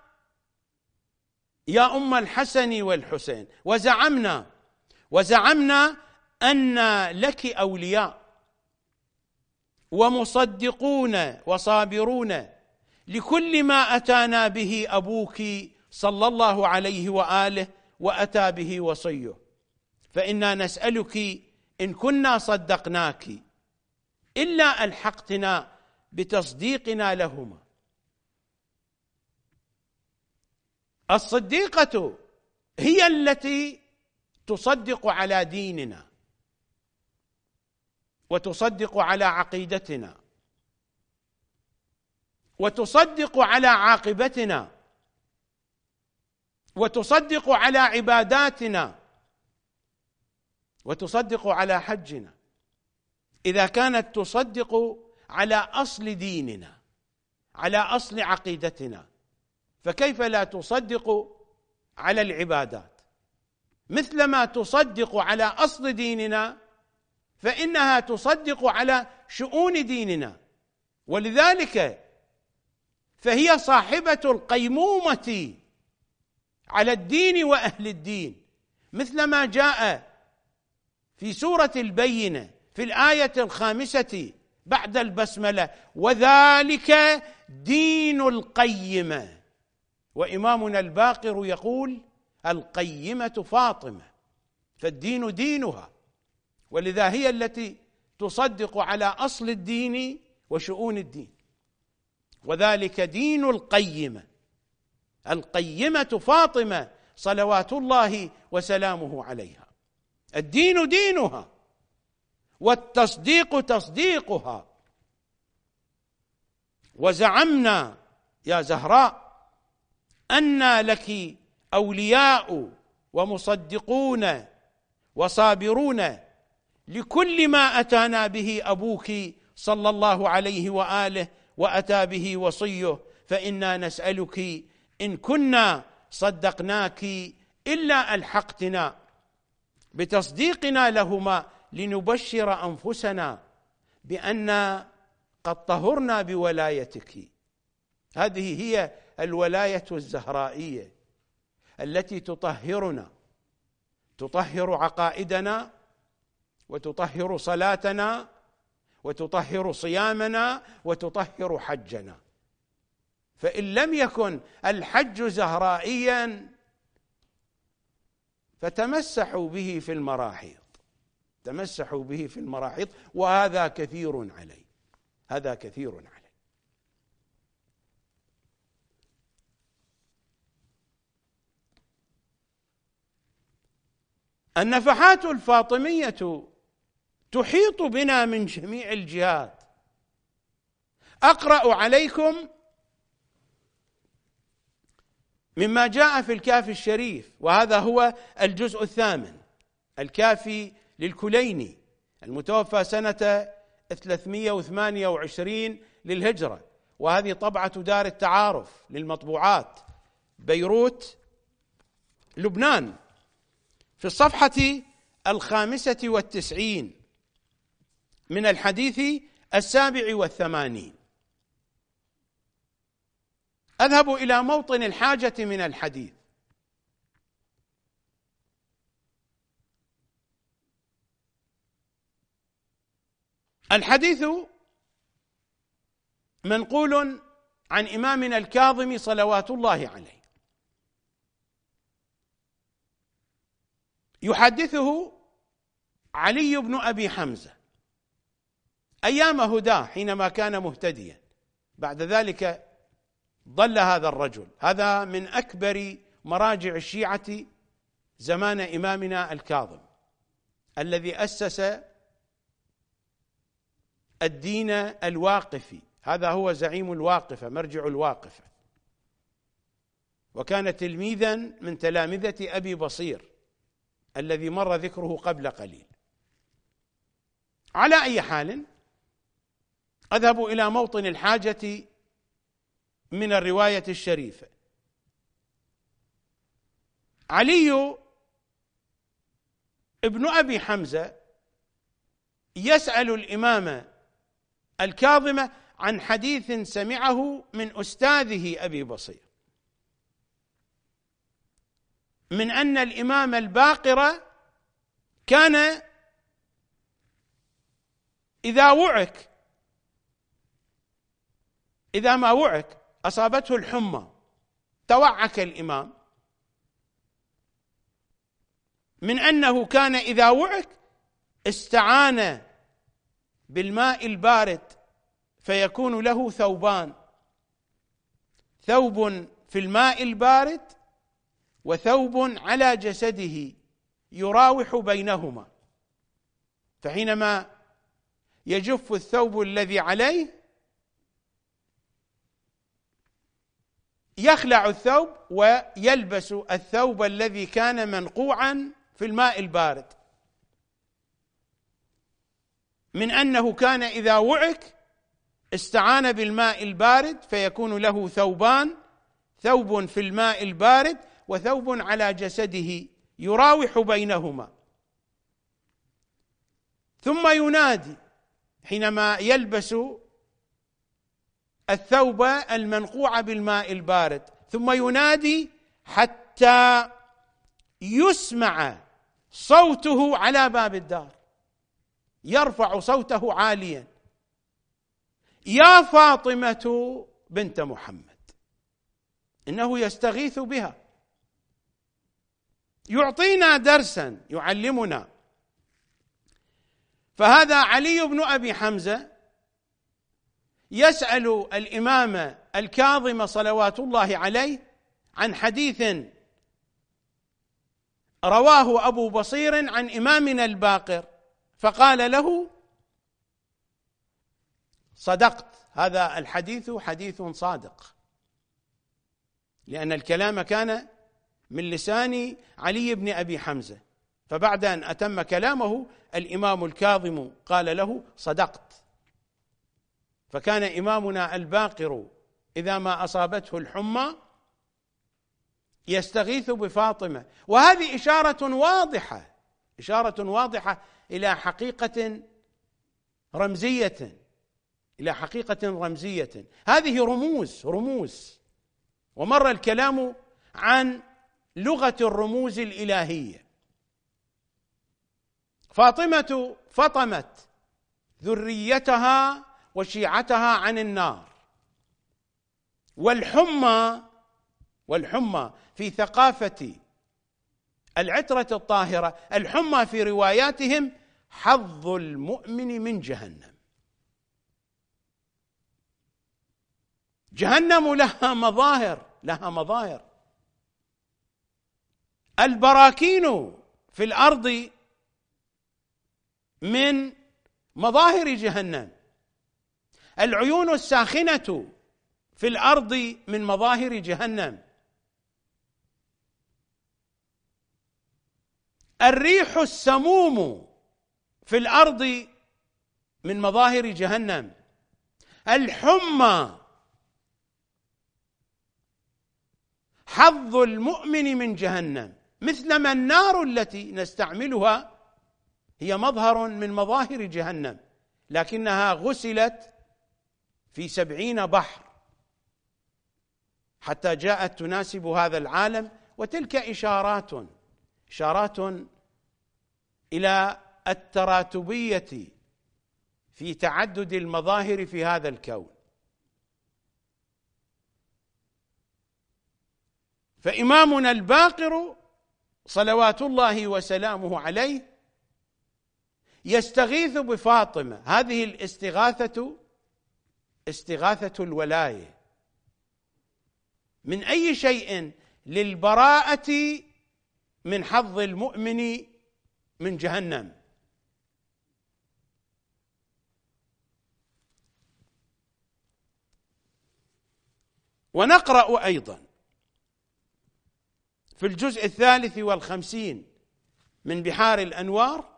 يا أم الحسن والحسين، وزعمنا وزعمنا أن لك أولياء ومصدقون وصابرون لكل ما أتانا به أبوك صلى الله عليه وآله وأتى به وصيه. فإنا نسألك إن كنا صدقناك إلا ألحقتنا بتصديقنا لهما. الصديقة هي التي تصدق على ديننا، وتصدق على عقيدتنا، وتصدق على عاقبتنا، وتصدق على عباداتنا، وتصدق على حجنا. إذا كانت تصدق على أصل ديننا، على أصل عقيدتنا، فكيف لا تصدق على العبادات؟ مثلما تصدق على أصل ديننا فإنها تصدق على شؤون ديننا، ولذلك فهي صاحبة القيمومة على الدين وأهل الدين، مثلما جاء في سورة البينة في الآية الخامسة بعد البسملة: وذلك دين القيمة. وإمامنا الباقر يقول: القيمة فاطمة، فالدين دينها، ولذا هي التي تصدق على أصل الدين وشؤون الدين. وذلك دين القيمة، القيمة فاطمة صلوات الله وسلامه عليها. الدين دينها والتصديق تصديقها. وزعمنا يا زهراء أن لك أولياء ومصدقون وصابرون لكل ما أتانا به أبوك صلى الله عليه وآله وأتى به وصيه، فإنا نسألك إن كنا صدقناك إلا ألحقتنا بتصديقنا لهما لنبشر أنفسنا بأن قد طهرنا بولايتك. هذه هي الولاية الزهرائية التي تطهرنا، تطهر عقائدنا، وتطهر صلاتنا، وتطهر صيامنا، وتطهر حجنا. فإن لم يكن الحج زهرائيا فتمسحوا به في المراحيض، تمسحوا به في المراحيض، وهذا كثير عليه، هذا كثير عليه. النفحات الفاطمية تحيط بنا من جميع الجهات. أقرأ عليكم مما جاء في الكافي الشريف، وهذا هو الجزء الثامن، الكافي للكليني المتوفى سنة ثلاثمائة وثمانية وعشرين للهجرة، وهذه طبعة دار التعارف للمطبوعات بيروت لبنان، في الصفحة الخامسة والتسعين من الحديث السابع والثمانين. أذهب إلى موطن الحاجة من الحديث. الحديث منقول عن إمامنا الكاظم صلوات الله عليه، يحدثه علي بن أبي حمزة أيام هداه حينما كان مهتديا. بعد ذلك ضل هذا الرجل. هذا من أكبر مراجع الشيعة زمان إمامنا الكاظم الذي أسس الدين الواقفي، هذا هو زعيم الواقفة، مرجع الواقفة، وكان تلميذا من تلامذة أبي بصير الذي مر ذكره قبل قليل. على أي حال، أذهب إلى موطن الحاجة من الرواية الشريفة. علي ابن أبي حمزة يسأل الإمام الكاظم عن حديث سمعه من أستاذه أبي بصير، من أن الإمام الباقر كان إذا وعك، إذا ما وعك أصابته الحمى، توعك الإمام، من أنه كان إذا وعك استعان بالماء البارد فيكون له ثوبان، ثوب في الماء البارد وثوب على جسده يراوح بينهما، فحينما يجف الثوب الذي عليه، يخلع الثوب ويلبس الثوب الذي كان منقوعا في الماء البارد، من أنه كان إذا وعك استعان بالماء البارد فيكون له ثوبان، ثوب في الماء البارد وثوب على جسده يراوح بينهما. ثم ينادي حينما يلبس الثوب المنقوع بالماء البارد، ثم ينادي حتى يسمع صوته على باب الدار، يرفع صوته عاليا: يا فاطمة بنت محمد. إنه يستغيث بها، يعطينا درسا يعلمنا. فهذا علي بن أبي حمزة يسأل الإمام الكاظم صلوات الله عليه عن حديث رواه أبو بصير عن إمامنا الباقر، فقال له: صدقت، هذا الحديث حديث صادق، لأن الكلام كان من لسان علي بن أبي حمزة. فبعد أن أتم كلامه الإمام الكاظم قال له: صدقت. فكان إمامنا الباقر إذا ما أصابته الحمى يستغيث بفاطمة، وهذه إشارة واضحة، إشارة واضحة إلى حقيقة رمزية، إلى حقيقة رمزية. هذه رموز رموز ومر الكلام عن لغة الرموز الإلهية. فاطمة فطمت ذريتها وشيعتها عن النار. والحمى والحمى في ثقافة العترة الطاهرة، الحمى في رواياتهم حظ المؤمن من جهنم. جهنم لها مظاهر، لها مظاهر. البراكين في الأرض من مظاهر جهنم، العيون الساخنة في الأرض من مظاهر جهنم، الريح السموم في الأرض من مظاهر جهنم، الحمى حظ المؤمن من جهنم، مثلما النار التي نستعملها هي مظهر من مظاهر جهنم، لكنها غسلت في سبعين بحر حتى جاءت تناسب هذا العالم. وتلك إشارات إشارات إلى التراتبية في تعدد المظاهر في هذا الكون. فإمامنا الباقر صلوات الله وسلامه عليه يستغيث بفاطمة. هذه الاستغاثة استغاثة الولاية من أي شيء للبراءة من حظ المؤمن من جهنم. ونقرأ أيضا في الجزء الثالث والخمسين من بحار الأنوار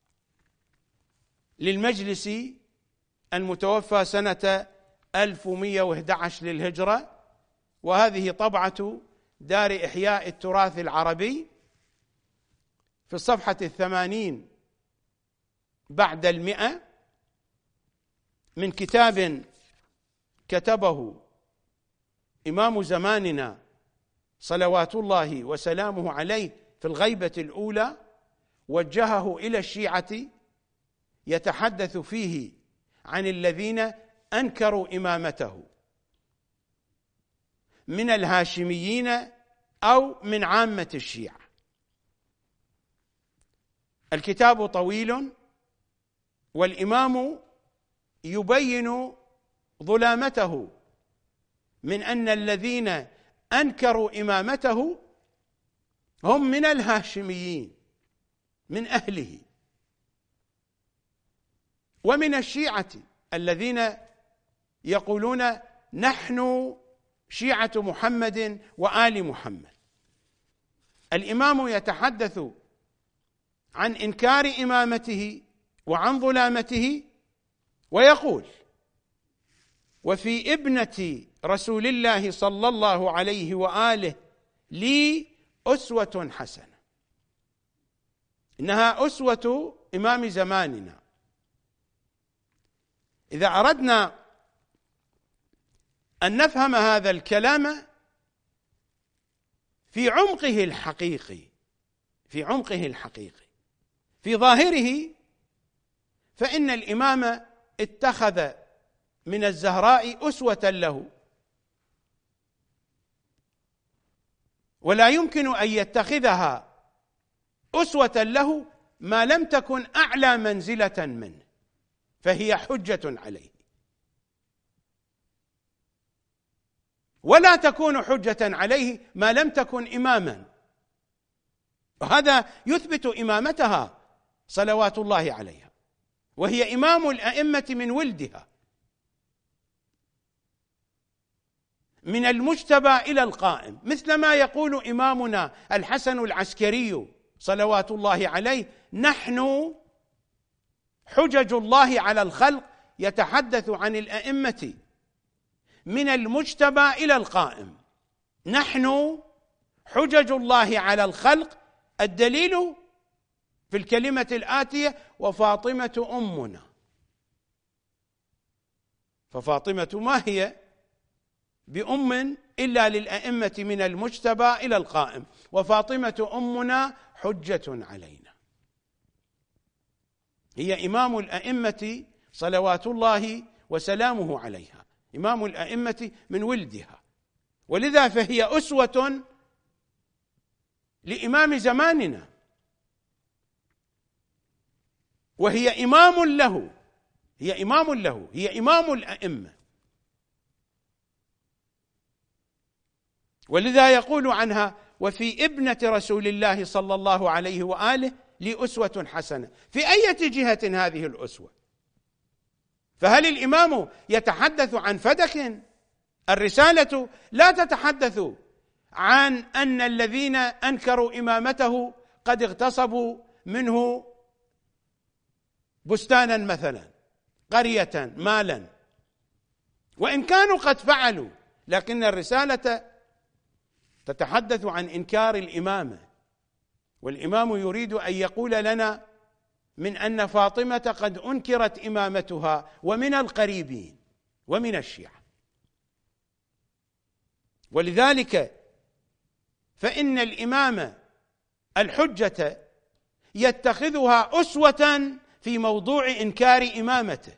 للمجلس المتوفى سنة ألف ومئة وأحد عشر للهجرة، وهذه طبعة دار إحياء التراث العربي، في الصفحة الثمانين بعد المئة، من كتاب كتبه إمام زماننا صلوات الله وسلامه عليه في الغيبة الأولى، وجهه إلى الشيعة، يتحدث فيه عن الذين أنكروا إمامته من الهاشميين أو من عامة الشيعة. الكتاب طويل، والإمام يبين ظلامته من أن الذين أنكروا إمامته هم من الهاشميين، من أهله، ومن الشيعة الذين يقولون نحن شيعة محمد وآل محمد. الإمام يتحدث عن إنكار إمامته وعن ظلامته ويقول: وفي ابنة رسول الله صلى الله عليه وآله لي أسوة حسنة. إنها أسوة إمام زماننا. إذا أردنا أن نفهم هذا الكلام في عمقه الحقيقي في عمقه الحقيقي في ظاهره، فإن الإمام اتخذ من الزهراء أسوة له، ولا يمكن أن يتخذها أسوة له ما لم تكن أعلى منزلة منه، فهي حجة عليه، ولا تكون حجة عليه ما لم تكن إماما. وهذا يثبت إمامتها صلوات الله عليها، وهي إمام الأئمة من ولدها، من المجتبى إلى القائم، مثل ما يقول إمامنا الحسن العسكري صلوات الله عليه: نحن حجج الله على الخلق، يتحدث عن الأئمة من المجتبى إلى القائم. نحن حجج الله على الخلق، الدليل في الكلمة الآتية: وفاطمة أمنا. ففاطمة ما هي بأم إلا للأئمة من المجتبى إلى القائم، وفاطمة أمنا حجة علينا، هي إمام الأئمة صلوات الله وسلامه عليها، إمام الأئمة من ولدها، ولذا فهي أسوة لإمام زماننا، وهي إمام له هي إمام له هي إمام الأئمة. ولذا يقول عنها: وفي ابنة رسول الله صلى الله عليه وآله لي أسوة حسنة. في أي جهة هذه الأسوة؟ فهل الإمام يتحدث عن فدك؟ الرسالة لا تتحدث عن أن الذين أنكروا إمامته قد اغتصبوا منه بستانا مثلا، قرية، مالا، وإن كانوا قد فعلوا، لكن الرسالة تتحدث عن إنكار الإمامة. والإمام يريد أن يقول لنا من أن فاطمة قد أنكرت إمامتها، ومن القريبين ومن الشيعة. ولذلك فإن الإمام الحجة يتخذها أسوة في موضوع إنكار إمامته.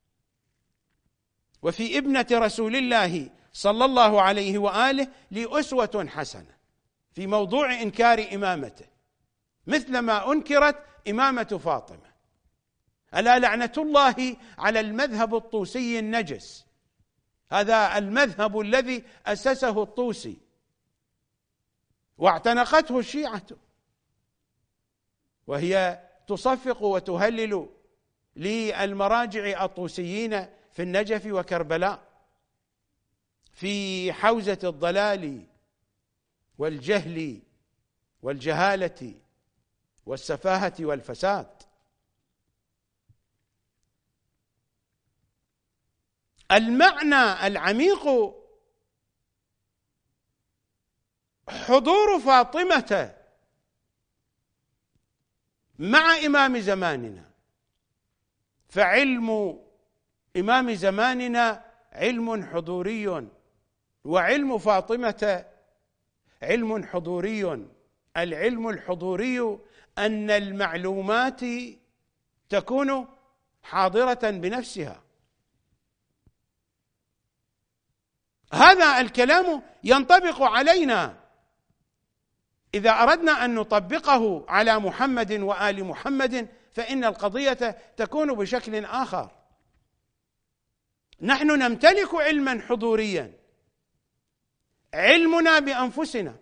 وفي ابنة رسول الله صلى الله عليه وآله لأسوة حسنة في موضوع إنكار إمامته، مثل ما أنكرت إمامة فاطمة. ألا لعنة الله على المذهب الطوسي النجس، هذا المذهب الذي أسسه الطوسي واعتنقته الشيعة، وهي تصفق وتهلل للمراجع الطوسيين في النجف وكربلاء في حوزة الضلال والجهل والجهالة والسفاهة والفساد. المعنى العميق حضور فاطمة مع إمام زماننا، فعلم إمام زماننا علم حضوري، وعلم فاطمة علم حضوري. العلم الحضوري أن المعلومات تكون حاضرة بنفسها. هذا الكلام ينطبق علينا إذا أردنا أن نطبقه على محمد وآل محمد، فإن القضية تكون بشكل آخر. نحن نمتلك علما حضوريا، علمنا بأنفسنا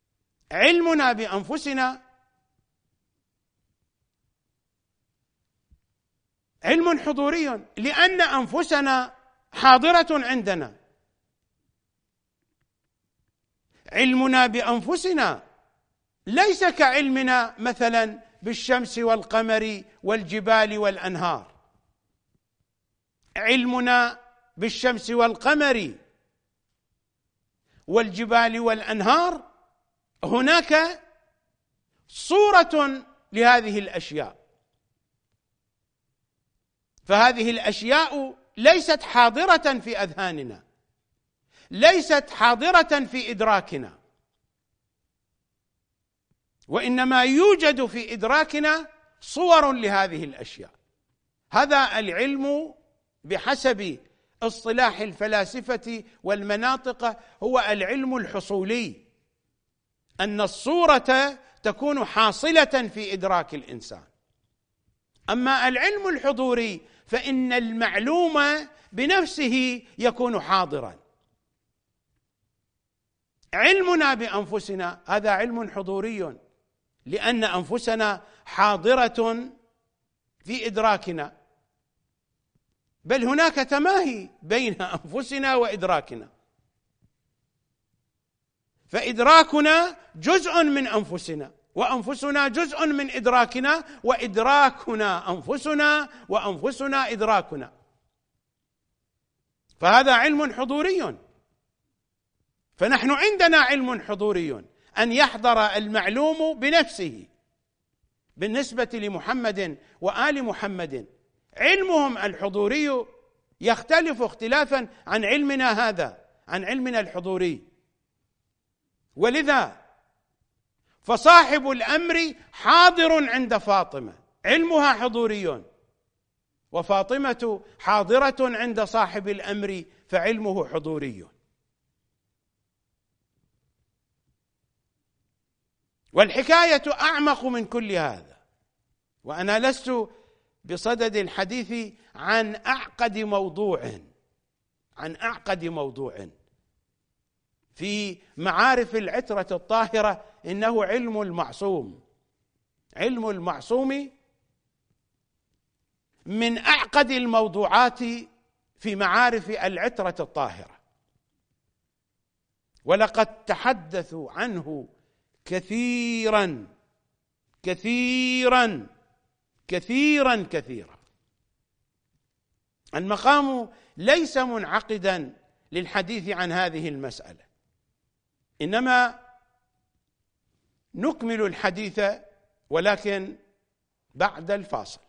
علمنا بأنفسنا علم حضوري لأن أنفسنا حاضرة عندنا. علمنا بأنفسنا ليس كعلمنا مثلا بالشمس والقمر والجبال والأنهار. علمنا بالشمس والقمر والجبال والأنهار هناك صورة لهذه الأشياء، فهذه الأشياء ليست حاضرة في أذهاننا، ليست حاضرة في إدراكنا، وإنما يوجد في إدراكنا صور لهذه الأشياء. هذا العلم بحسب اصطلاح الفلاسفة والمناطق هو العلم الحصولي، أن الصورة تكون حاصلة في إدراك الإنسان. أما العلم الحضوري فإن المعلوم بنفسه يكون حاضرا. علمنا بأنفسنا هذا علم حضوري لأن أنفسنا حاضرة في إدراكنا، بل هناك تماهي بين أنفسنا وإدراكنا، فإدراكنا جزء من أنفسنا وأنفسنا جزء من إدراكنا، وإدراكنا أنفسنا وأنفسنا إدراكنا، فهذا علم حضوري. فنحن عندنا علم حضوري أن يحضر المعلوم بنفسه. بالنسبة لمحمد وآل محمد علمهم الحضوري يختلف اختلافا عن علمنا هذا، عن علمنا الحضوري. ولذا فصاحب الأمر حاضر عند فاطمة، علمها حضوري، وفاطمة حاضرة عند صاحب الأمر فعلمه حضوري. والحكاية أعمق من كل هذا، وأنا لست بصدد الحديث عن أعقد موضوع عن أعقد موضوع في معارف العترة الطاهرة، إنه علم المعصوم. علم المعصوم من أعقد الموضوعات في معارف العترة الطاهرة، ولقد تحدثوا عنه كثيرا كثيرا كثيرا كثيرا. المقام ليس منعقدا للحديث عن هذه المسألة، إنما نكمل الحديث ولكن بعد الفاصل.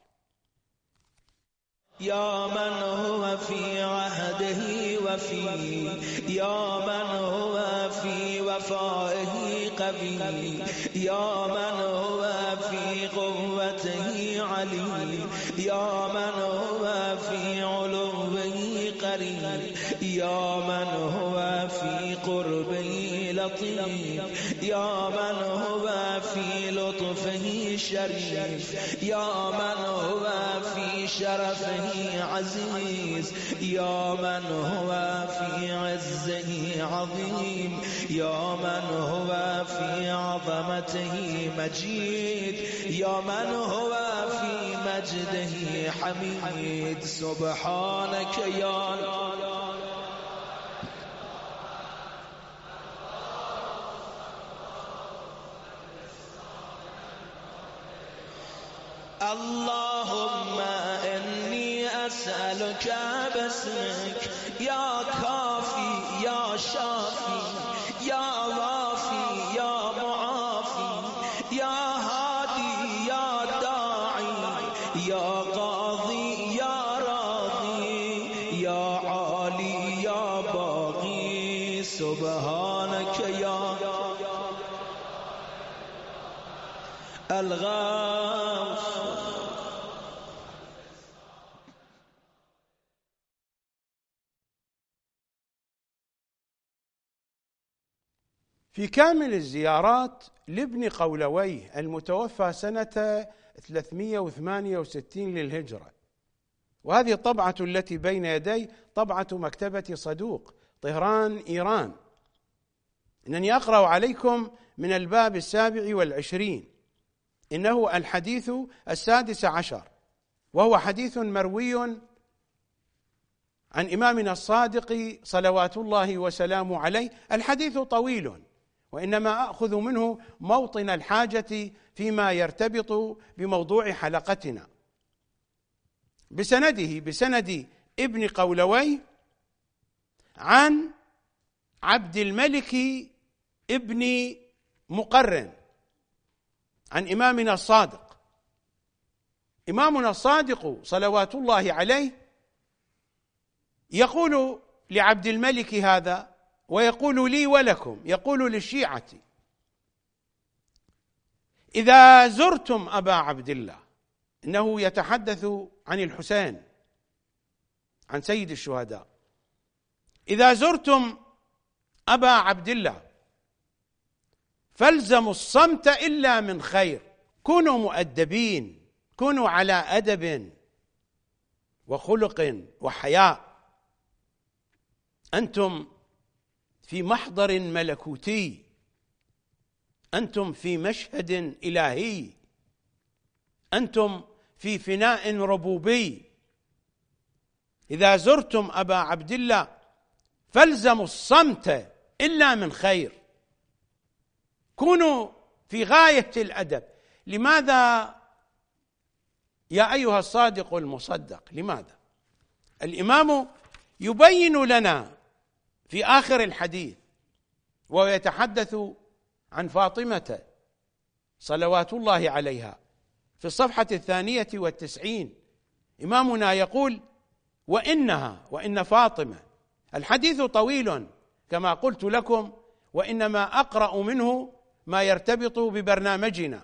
يا من هو في عهده وفي، يا من هو في وفائه قوي، يا من هو في قوته علي، يا من هو في علوه قريب، يا من هو في قربه لطيف، يا من هو في لطفه شريف، يا من هو في شرفه عزيز، يا من هو في عزه عظيم، يا من هو في عظمته مجيد، يا من هو في مجده حميد. سبحانك يا اللهم إني أسألك باسمك يا كافي يا شافي يا وافي يا معافي يا هادي يا داعي يا قاضي يا راضي يا عالي يا باقي. سبحانك يا الغافر. في كامل الزيارات لابن قولويه المتوفى سنة ثلاثمئة وثمانية وستين للهجرة، وهذه الطبعة التي بين يدي طبعة مكتبة صدوق طهران إيران. إنني أقرأ عليكم من الباب السابع والعشرين، إنه الحديث السادس عشر، وهو حديث مروي عن إمامنا الصادق صلوات الله وسلامه عليه. الحديث طويل، وإنما أخذ منه موطن الحاجة فيما يرتبط بموضوع حلقتنا. بسنده بسند ابن قولوي عن عبد الملك ابن مقرن عن إمامنا الصادق. إمامنا الصادق صلوات الله عليه يقول لعبد الملك هذا، ويقول لي ولكم، يقول للشيعة: إذا زرتم أبا عبد الله، إنه يتحدث عن الحسين، عن سيد الشهداء، إذا زرتم أبا عبد الله فالزموا الصمت إلا من خير، كونوا مؤدبين، كونوا على أدب وخلق وحياء، أنتم في محضر ملكوتي، أنتم في مشهد إلهي، أنتم في فناء ربوبي. إذا زرتم أبا عبد الله فالزموا الصمت إلا من خير، كونوا في غاية الأدب. لماذا يا أيها الصادق المصدق؟ لماذا؟ الإمام يبين لنا في آخر الحديث ويتحدث عن فاطمة صلوات الله عليها في الصفحة الثانية والتسعين، إمامنا يقول: وإنها، وإن فاطمة. الحديث طويل كما قلت لكم، وإنما أقرأ منه ما يرتبط ببرنامجنا.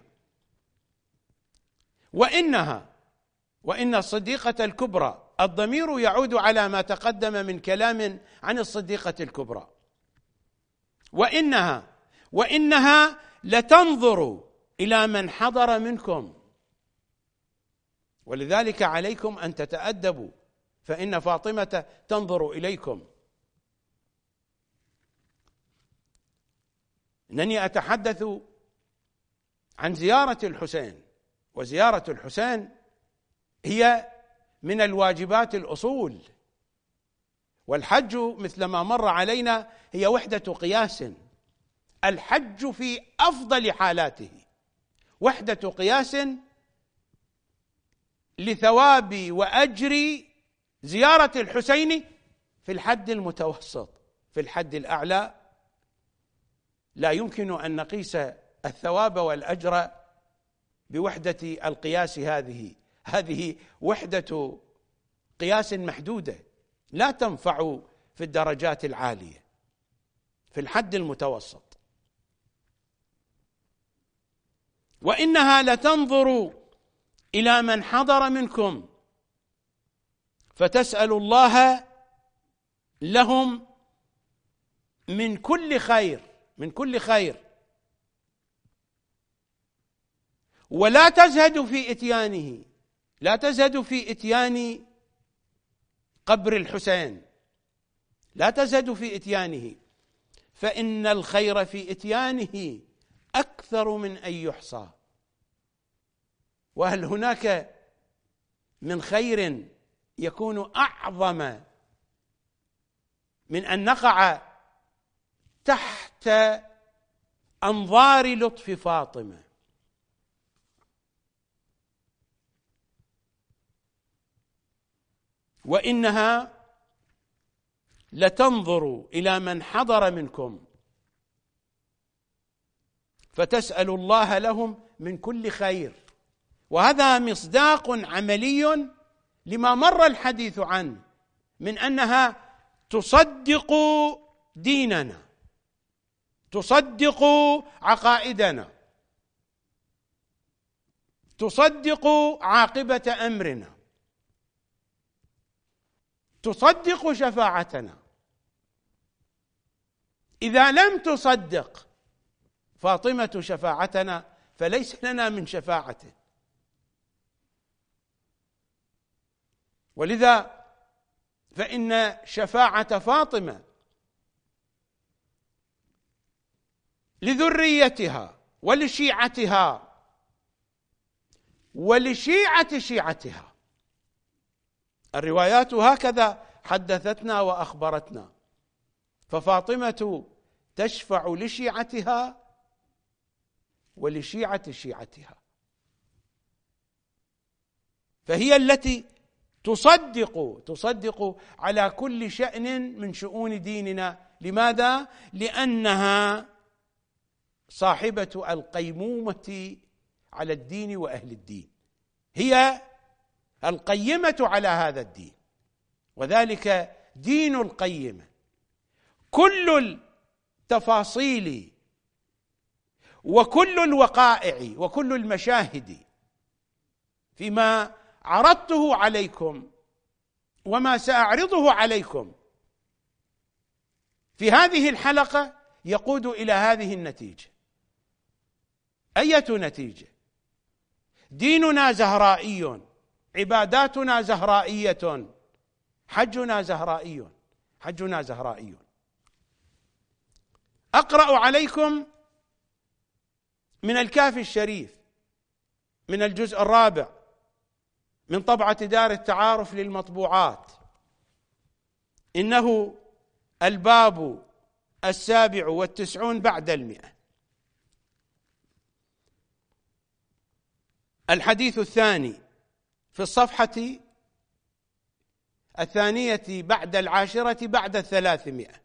وإنها، وإن الصديقة الكبرى، الضمير يعود على ما تقدم من كلام عن الصديقة الكبرى. وإنها وإنها لتنظر إلى من حضر منكم، ولذلك عليكم أن تتأدبوا، فإن فاطمة تنظر إليكم. إنني أتحدث عن زيارة الحسين، وزيارة الحسين هي من الواجبات الأصول، والحج مثل ما مر علينا هي وحدة قياس. الحج في أفضل حالاته وحدة قياس لثواب وأجر زيارة الحسين في الحد المتوسط. في الحد الأعلى لا يمكن أن نقيس الثواب والأجر بوحدة القياس. هذه هذه وحدة قياس محدودة لا تنفع في الدرجات العالية، في الحد المتوسط. وإنها لتنظر إلى من حضر منكم فتسأل الله لهم من كل خير، من كل خير، ولا تزهد في إتيانه، لا تزهد في إتيان قبر الحسين، لا تزهد في إتيانه، فإن الخير في إتيانه أكثر من أن يحصى. وهل هناك من خير يكون أعظم من أن نقع تحت أنظار لطف فاطمة؟ وإنها لتنظر إلى من حضر منكم فتسأل الله لهم من كل خير. وهذا مصداق عملي لما مر الحديث عنه من أنها تصدق ديننا، تصدق عقائدنا، تصدق عاقبة أمرنا، تصدق شفاعتنا. إذا لم تصدق فاطمة شفاعتنا فليس لنا من شفاعته. ولذا فإن شفاعة فاطمة لذريتها ولشيعتها ولشيعة شيعتها الروايات هكذا حدثتنا وأخبرتنا. ففاطمة تشفع لشيعتها ولشيعة شيعتها، فهي التي تصدق تصدق على كل شأن من شؤون ديننا. لماذا؟ لأنها صاحبة القيمومة على الدين وأهل الدين، هي القيمة على هذا الدين، وذلك دين القيمة. كل التفاصيل وكل الوقائع وكل المشاهد فيما عرضته عليكم وما سأعرضه عليكم في هذه الحلقة يقود إلى هذه النتيجة. أية نتيجة؟ ديننا زهرائي، عباداتنا زهرائية، حجنا زهرائي، حجنا زهرائي. أقرأ عليكم من الكافي الشريف من الجزء الرابع من طبعة دار التعارف للمطبوعات، إنه الباب السابع والتسعون بعد المئة، الحديث الثاني في الصفحة الثانية بعد العاشرة بعد الثلاثمائة،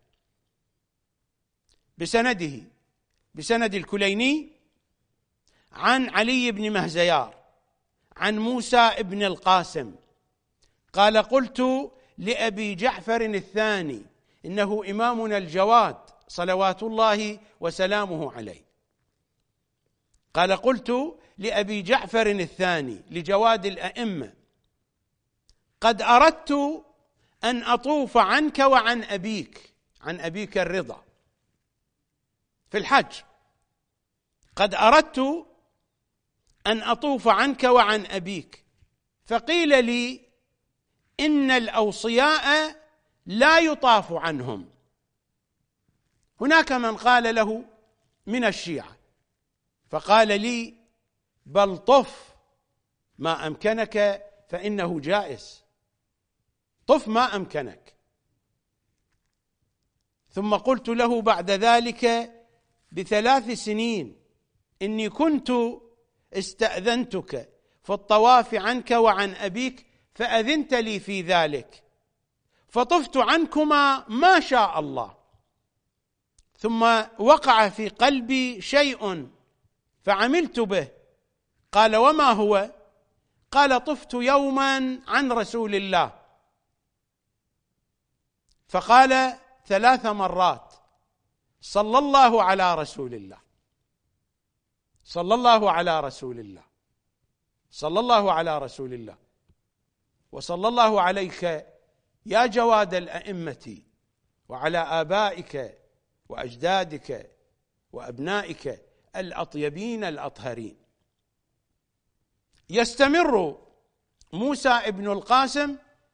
بسنده بسند الكليني عن علي بن مهزيار عن موسى بن القاسم قال: قلت لأبي جعفر الثاني، إنه إمامنا الجواد صلوات الله وسلامه عليه، قال: قلت لأبي جعفر الثاني لجواد الأئمة: قد أردت أن أطوف عنك وعن أبيك، عن أبيك الرضا في الحج، قد أردت أن أطوف عنك وعن أبيك، فقيل لي إن الأوصياء لا يطاف عنهم. هناك من قال له من الشيعة، فقال لي: بل طف ما أمكنك فإنه جائز، طف ما أمكنك. ثم قلت له بعد ذلك بثلاث سنين: إني كنت استأذنتك في الطواف عنك وعن أبيك فأذنت لي في ذلك، فطفت عنكما ما شاء الله، ثم وقع في قلبي شيء فعملت به. قال: وما هو؟ قال: طفت يوما عن رسول الله، فقال ثلاث مرات: صلى الله على رسول الله، صلى الله على رسول الله، صلى الله على رسول الله، وصلى الله عليك يا جواد الأئمة، وعلى آبائك وأجدادك وأبنائك الأطيبين الأطهرين. يستمر موسى ابن القاسم: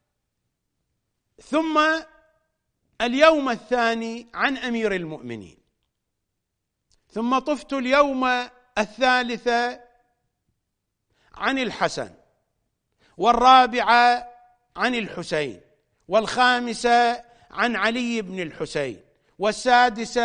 ثم اليوم الثاني عن أمير المؤمنين، ثم طفت اليوم الثالث عن الحسن، والرابع عن الحسين، والخامس عن علي بن الحسين، والسادس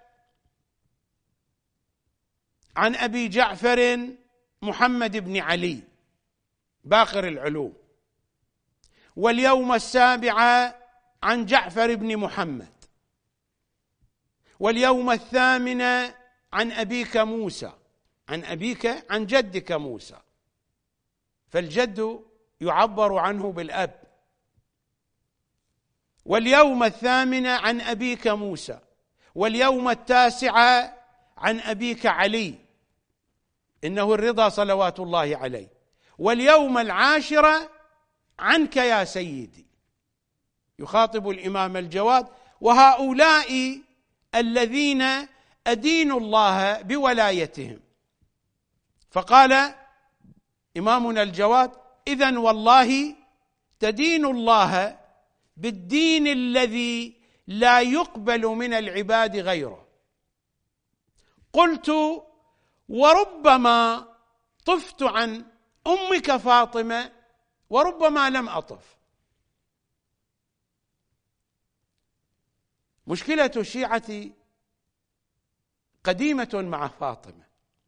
عن أبي جعفر محمد بن علي باقر العلوم، واليوم السابع عن جعفر بن محمد، واليوم الثامن عن أبيك موسى، عن أبيك عن جدك موسى، فالجد يعبر عنه بالأب، واليوم الثامن عن أبيك موسى، واليوم التاسع عن أبيك علي إنه الرضا صلوات الله عليه، واليوم العاشر عنك يا سيدي. يخاطب الإمام الجواد: وهؤلاء الذين أدين الله بولايتهم. فقال إمامنا الجواد: إذن والله تدين الله بالدين الذي لا يقبل من العباد غيره. قلت: وربما طفت عن أمك فاطمة وربما لم أطف. مشكلة الشيعة قديمة مع فاطمة.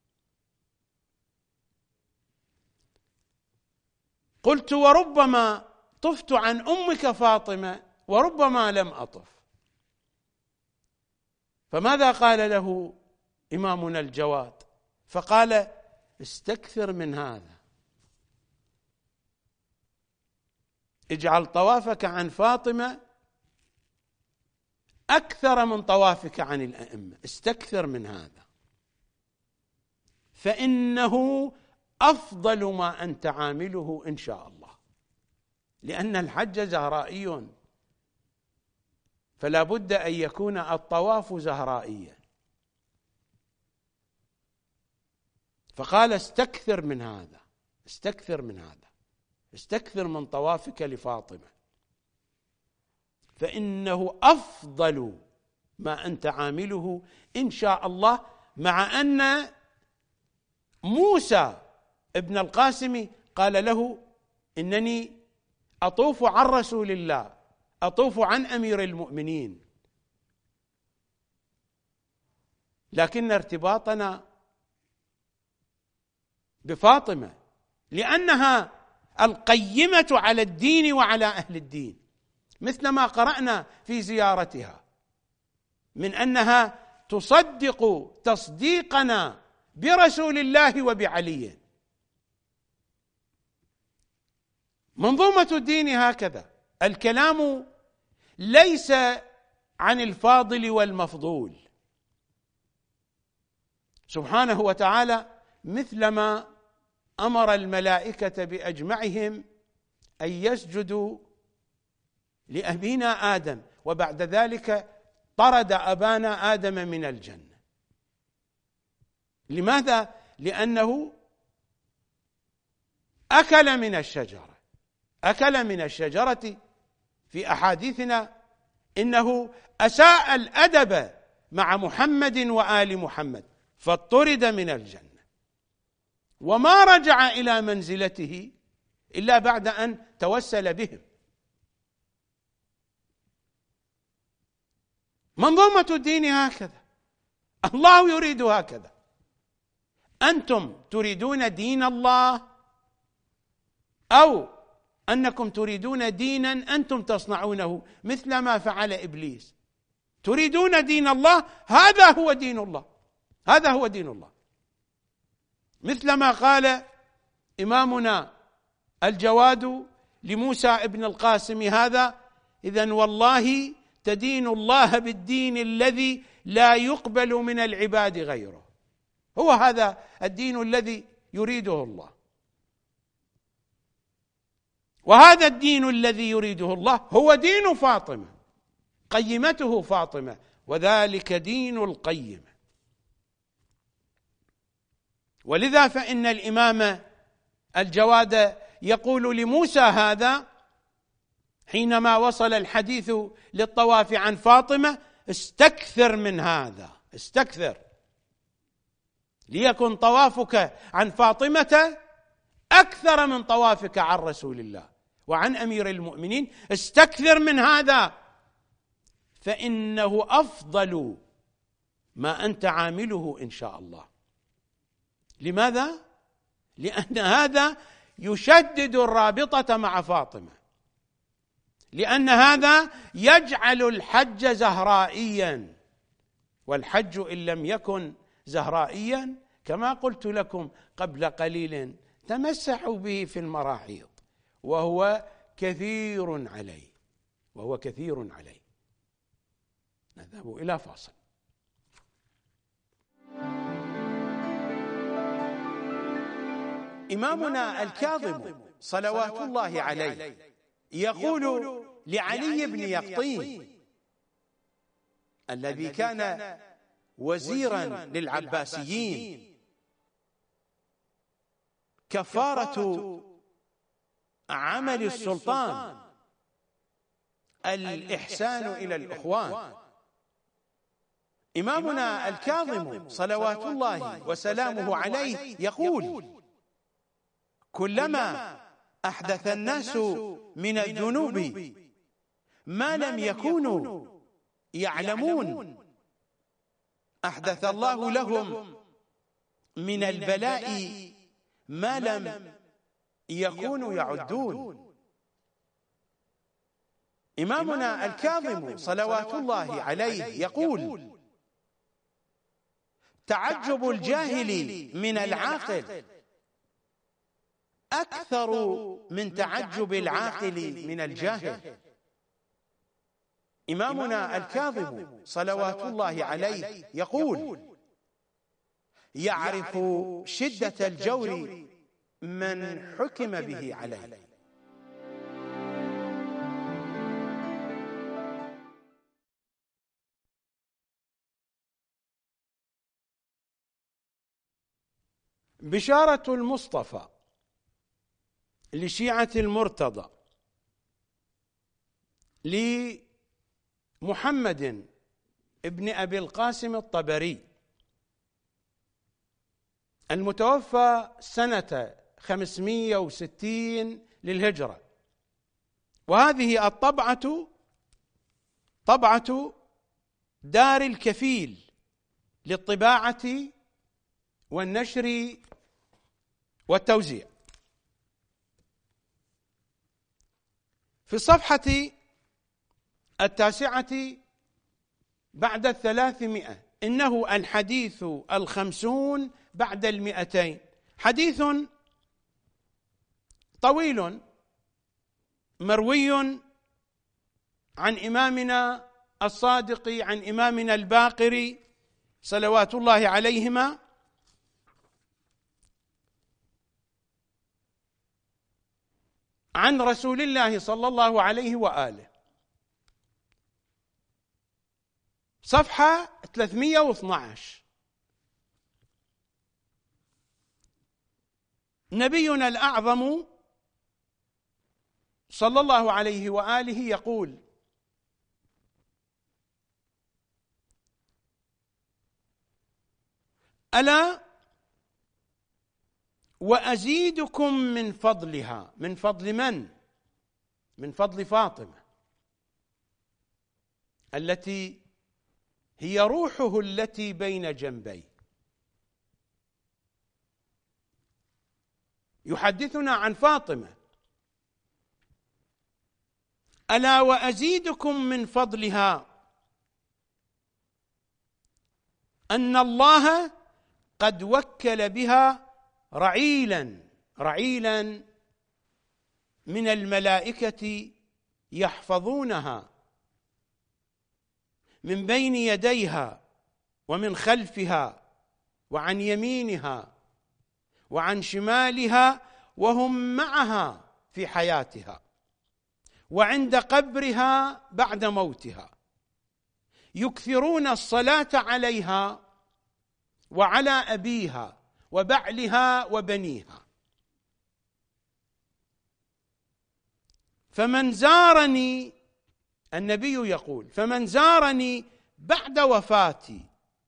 قلت وربما طفت عن أمك فاطمة وربما لم أطف. فماذا قال له إمامنا الجواد؟ فقال استكثر من هذا، اجعل طوافك عن فاطمة أكثر من طوافك عن الأئمة، استكثر من هذا، فإنه أفضل ما أنت عامله إن شاء الله، لأن الحج زهرائي، فلا بد أن يكون الطواف زهرائيا. فقال استكثر من هذا، استكثر من هذا، استكثر من طوافك لفاطمة، فإنه أفضل ما أنت عامله إن شاء الله. مع أن موسى ابن القاسم قال له إنني أطوف عن رسول الله، أطوف عن أمير المؤمنين، لكن ارتباطنا بفاطمة لأنها القيمة على الدين وعلى أهل الدين، مثل ما قرأنا في زيارتها من أنها تصدق تصديقنا برسول الله وبعلي. منظومة الدين هكذا، الكلام ليس عن الفاضل والمفضول. سبحانه وتعالى مثلما أمر الملائكة بأجمعهم أن يسجدوا لأبينا آدم، وبعد ذلك طرد أبانا آدم من الجنة. لماذا؟ لأنه أكل من الشجرة، أكل من الشجرة في أحاديثنا إنه أساء الأدب مع محمد وآل محمد فاطرد من الجنة، وما رجع إلى منزلته إلا بعد أن توسل بهم. منظومة الدين هكذا، الله يريد هكذا. أنتم تريدون دين الله أو أنكم تريدون دينا أنتم تصنعونه مثل ما فعل إبليس؟ تريدون دين الله، هذا هو دين الله، هذا هو دين الله. مثل ما قال إمامنا الجواد لموسى ابن القاسم هذا: إذن والله تدين الله بالدين الذي لا يقبل من العباد غيره. هو هذا الدين الذي يريده الله، وهذا الدين الذي يريده الله هو دين فاطمة، قيمته فاطمة، وذلك دين القيمة. ولذا فإن الإمام الجواد يقول لموسى هذا حينما وصل الحديث للطواف عن فاطمة: استكثر من هذا، استكثر، ليكن طوافك عن فاطمة أكثر من طوافك عن رسول الله وعن أمير المؤمنين، استكثر من هذا، فإنه أفضل ما أنت عامله إن شاء الله. لماذا؟ لأن هذا يشدد الرابطة مع فاطمة، لأن هذا يجعل الحج زهرائيا، والحج إن لم يكن زهرائيا كما قلت لكم قبل قليل تمسحوا به في المراحيض، وهو كثير عليه، وهو كثير عليه. نذهب إلى فاصل. إمامنا الكاظم صلوات الله عليه يقول لعلي بن يقطين الذي كان وزيرا للعباسيين: كفارة عمل السلطان الإحسان إلى الإخوان. إمامنا الكاظم صلوات الله وسلامه عليه يقول: كلما أحدث الناس من الذنوب ما لم يكونوا يعلمون أحدث الله لهم من البلاء ما لم يكونوا يعدون. إمامنا الكاظم صلوات الله عليه يقول: تعجب الجاهل من العاقل أكثر من تعجب العاقل من الجاهل. إمامنا الكاظم صلوات الله عليه يقول: يعرف شدة الجور من حكم به عليه. بشارة المصطفى لشيعة المرتضى لمحمد ابن أبي القاسم الطبري المتوفى سنة خمسمائة وستين للهجرة، وهذه الطبعة طبعة دار الكفيل للطباعة والنشر والتوزيع. في الصفحة التاسعة بعد الثلاثمائة: إنه الحديث الخمسون بعد المئتين، حديث طويل مروي عن إمامنا الصادق عن إمامنا الباقر صلوات الله عليهما عن رسول الله صلى الله عليه وآله. صفحة ثلاثمائة واثني عشر: نبينا الأعظم صلى الله عليه وآله يقول: ألا وأزيدكم من فضلها. من فضل من؟ من فضل فاطمة التي هي روحه التي بين جنبيه. يحدثنا عن فاطمة: ألا وأزيدكم من فضلها أن الله قد وكل بها رعيلا رعيلا من الملائكة يحفظونها من بين يديها ومن خلفها وعن يمينها وعن شمالها، وهم معها في حياتها وعند قبرها بعد موتها، يكثرون الصلاة عليها وعلى أبيها وبعلها وبنيها. فمن زارني، النبي يقول: فمن زارني بعد وفاتي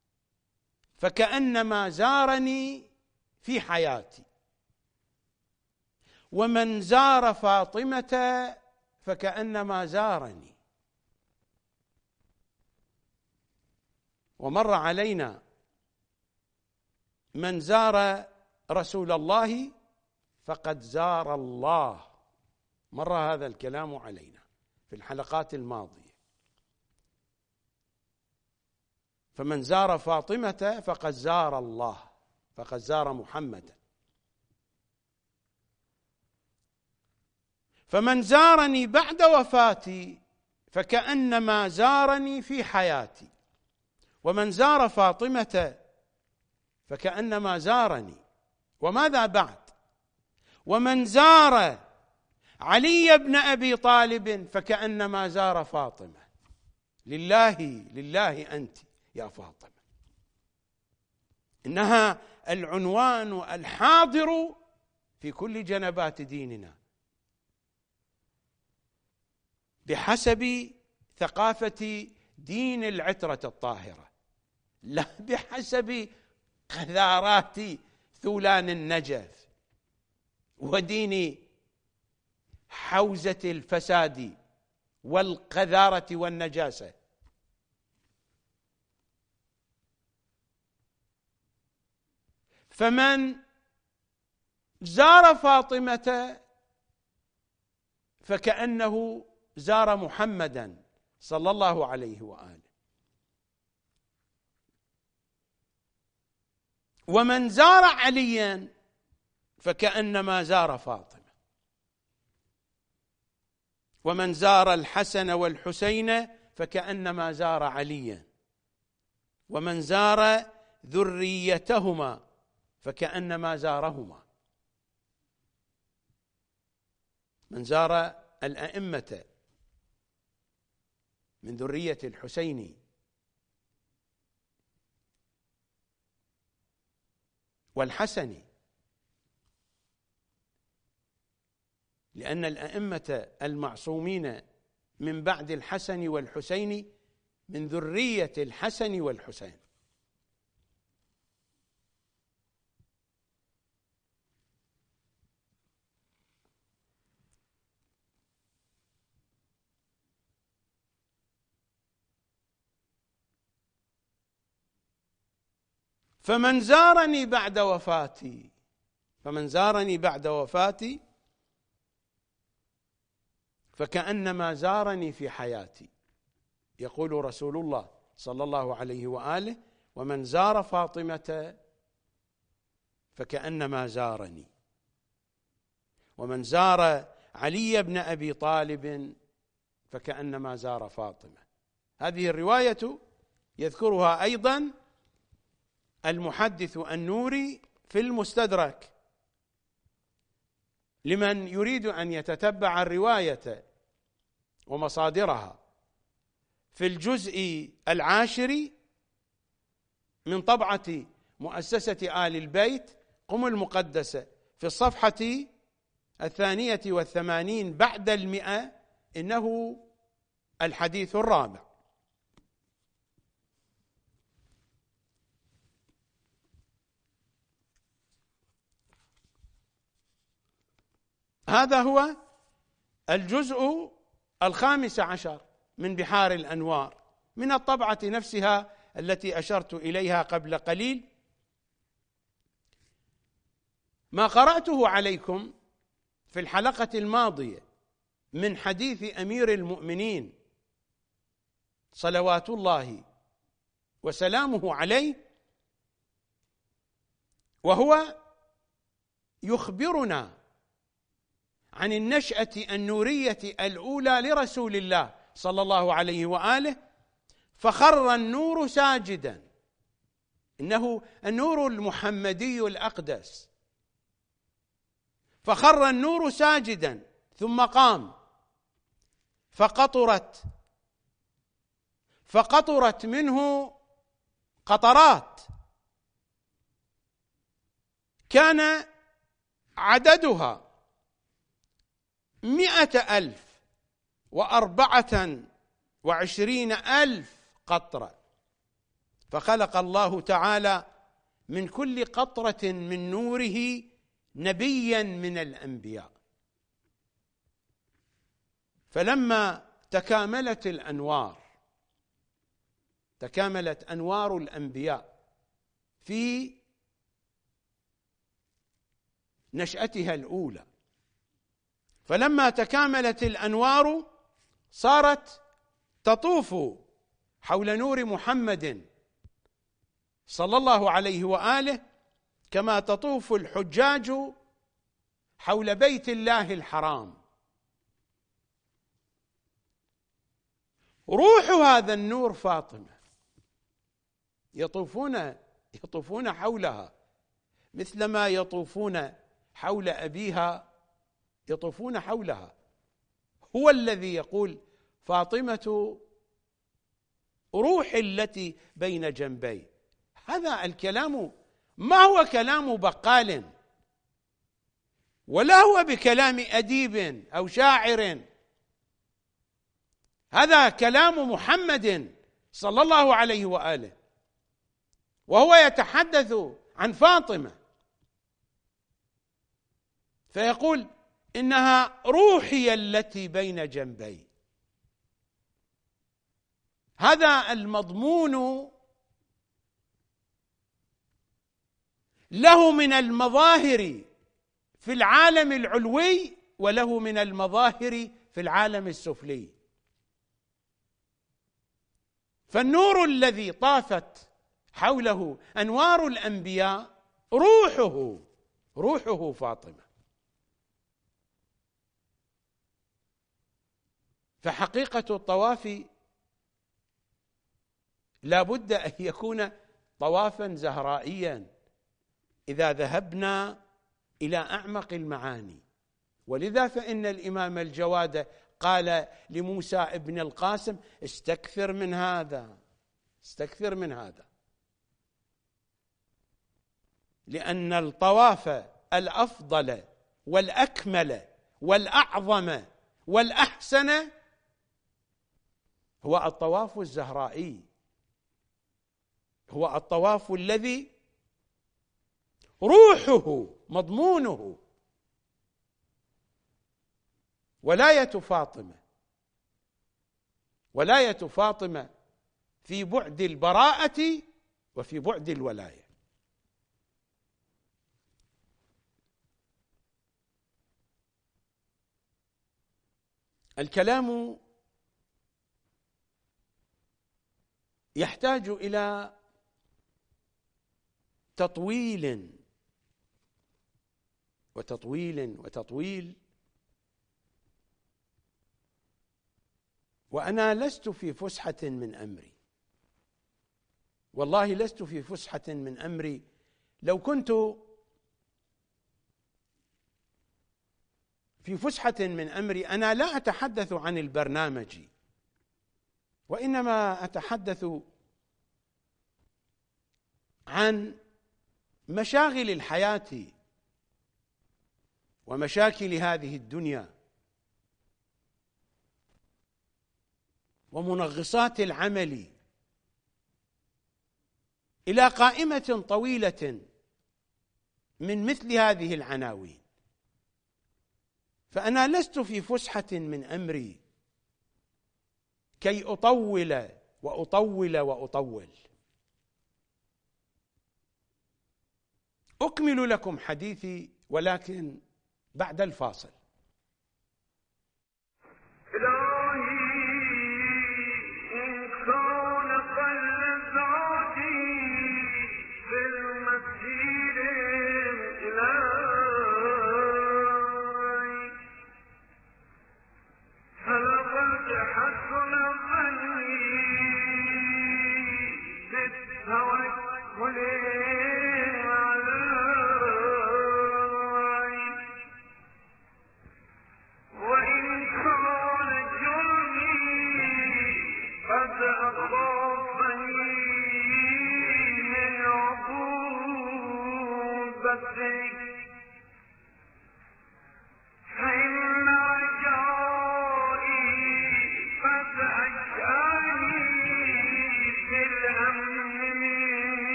فكأنما زارني في حياتي، ومن زار فاطمة فكأنما زارني. ومر علينا من زار رسول الله فقد زار الله، مر هذا الكلام علينا في الحلقات الماضية. فمن زار فاطمة فقد زار الله، فقد زار محمدا. فمن زارني بعد وفاتي فكأنما زارني في حياتي، ومن زار فاطمة فكأنما زارني. وماذا بعد؟ ومن زار علي بن أبي طالب فكأنما زار فاطمة. لله لله أنت يا فاطمة، إنها العنوان الحاضر في كل جنبات ديننا بحسب ثقافة دين العترة الطاهرة، لا بحسب قذارات ثولان النجف ودين حوزة الفساد والقذارة والنجاسة. فمن زار فاطمة فكأنه زار محمدا صلى الله عليه وآله، ومن زار عليا فكأنما زار فاطمة، ومن زار الحسن والحسين فكأنما زار عليا، ومن زار ذريتهما فكأنما زارهما. من زار الأئمة من ذرية الحسين والحسن، لأن الأئمة المعصومين من بعد الحسن والحسين من ذرية الحسن والحسين. فمن زارني بعد وفاتي فمن زارني بعد وفاتي فكأنما زارني في حياتي، يقول رسول الله صلى الله عليه وآله: ومن زار فاطمة فكأنما زارني، ومن زار علي بن أبي طالب فكأنما زار فاطمة. هذه الرواية يذكرها أيضا المحدث النوري في المستدرك لمن يريد أن يتتبع الرواية ومصادرها، في الجزء العاشر من طبعة مؤسسة آل البيت قم المقدسة، في الصفحة الثانية والثمانين بعد المئة، إنه الحديث الرابع. هذا هو الجزء الخامس عشر من بحار الأنوار من الطبعة نفسها التي أشرت إليها قبل قليل. ما قرأته عليكم في الحلقة الماضية من حديث أمير المؤمنين صلوات الله وسلامه عليه، وهو يخبرنا عن النشأة النورية الأولى لرسول الله صلى الله عليه وآله، فخر النور ساجدا، إنه النور المحمدي الأقدس، فخر النور ساجدا ثم قام فقطرت فقطرت منه قطرات كان عددها مئة ألف وأربعة وعشرين ألف قطرة، فخلق الله تعالى من كل قطرة من نوره نبيا من الأنبياء. فلما تكاملت الأنوار تكاملت أنوار الأنبياء في نشأتها الأولى، فلما تكاملت الأنوار صارت تطوف حول نور محمد صلى الله عليه وآله كما تطوف الحجاج حول بيت الله الحرام. روح هذا النور فاطمة، يطوفون يطوفون حولها مثلما يطوفون حول أبيها، يطوفون حولها. هو الذي يقول: فاطمة روحي التي بين جنبي. هذا الكلام ما هو كلام بقال، ولا هو بكلام أديب أو شاعر، هذا كلام محمد صلى الله عليه وآله، وهو يتحدث عن فاطمة، فيقول: إنها روحي التي بين جنبي. هذا المضمون له من المظاهر في العالم العلوي وله من المظاهر في العالم السفلي. فالنور الذي طافت حوله أنوار الأنبياء روحه روحه فاطمة. فحقيقة الطواف لا بد أن يكون طوافا زهرائيا إذا ذهبنا إلى أعمق المعاني. ولذا فإن الإمام الجواد قال لموسى ابن القاسم: استكثر من هذا، استكثر من هذا، لأن الطواف الأفضل والأكمل والأعظم والأحسن هو الطواف الزهرائي، هو الطواف الذي روحه مضمونه ولاية فاطمة. ولاية فاطمة في بعد البراءة وفي بعد الولاية. الكلام يحتاج إلى تطويل وتطويل وتطويل، وأنا لست في فسحة من أمري، والله لست في فسحة من أمري. لو كنت في فسحة من أمري أنا لا أتحدث عن البرنامج، وإنما أتحدث عن مشاغل الحياة ومشاكل هذه الدنيا ومنغصات العمل، إلى قائمة طويلة من مثل هذه العناوين. فأنا لست في فسحة من أمري كي أطول وأطول وأطول. أكمل لكم حديثي ولكن بعد الفاصل.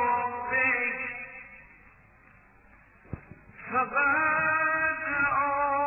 فقد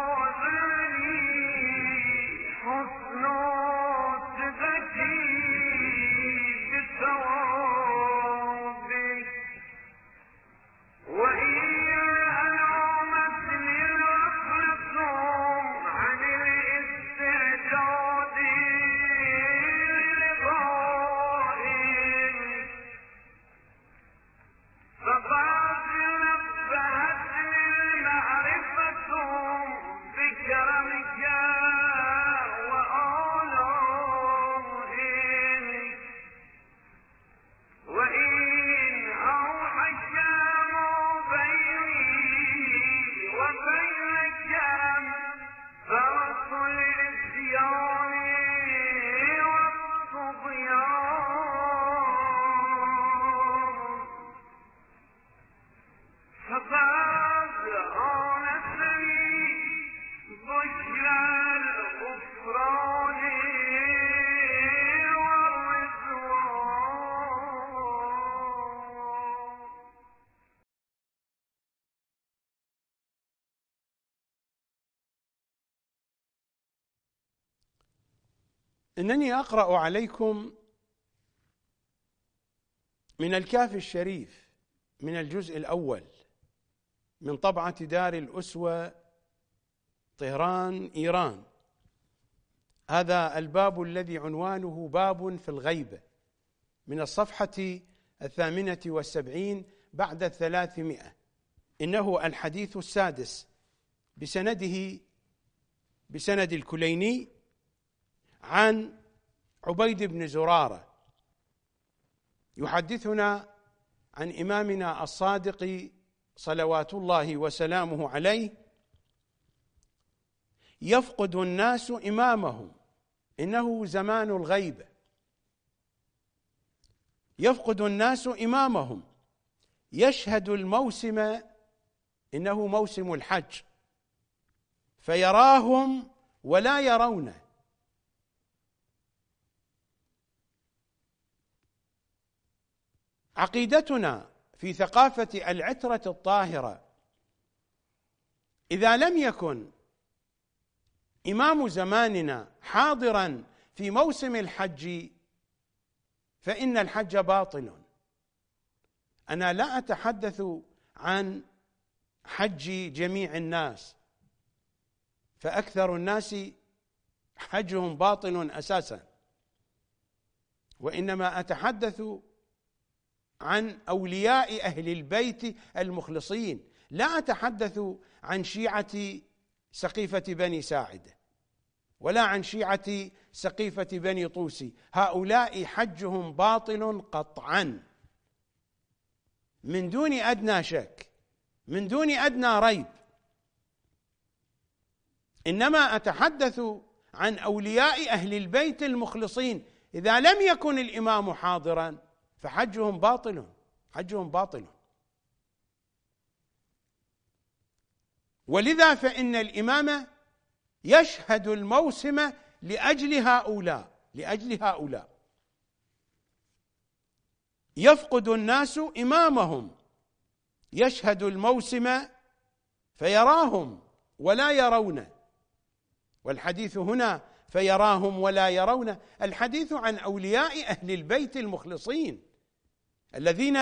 إنني أقرأ عليكم من الكافي الشريف من الجزء الأول من طبعة دار الأسوة طهران إيران، هذا الباب الذي عنوانه باب في الغيبة، من الصفحة الثامنة والسبعين بعد الثلاثمائة. إنه الحديث السادس بسنده بسند الكليني عن عبيد بن زرارة، يحدثنا عن إمامنا الصادق صلوات الله وسلامه عليه: يفقد الناس إمامهم، إنه زمان الغيبة، يفقد الناس إمامهم، يشهد الموسم، إنه موسم الحج، فيراهم ولا يرونه. عقيدتنا في ثقافة العترة الطاهرة: إذا لم يكن إمام زماننا حاضرا في موسم الحج فإن الحج باطل. أنا لا أتحدث عن حج جميع الناس، فأكثر الناس حجهم باطل أساسا، وإنما أتحدث عن أولياء أهل البيت المخلصين، لا أتحدث عن شيعة سقيفة بني ساعدة ولا عن شيعة سقيفة بني طوسي، هؤلاء حجهم باطل قطعا من دون أدنى شك، من دون أدنى ريب. إنما أتحدث عن أولياء أهل البيت المخلصين، إذا لم يكن الإمام حاضرا فحجهم باطل، حجهم باطل. ولذا فإن الإمام يشهد الموسم لأجل هؤلاء، لأجل هؤلاء يفقد الناس إمامهم، يشهد الموسم فيراهم ولا يرونه. والحديث هنا فيراهم ولا يرونه، الحديث عن أولياء أهل البيت المخلصين الذين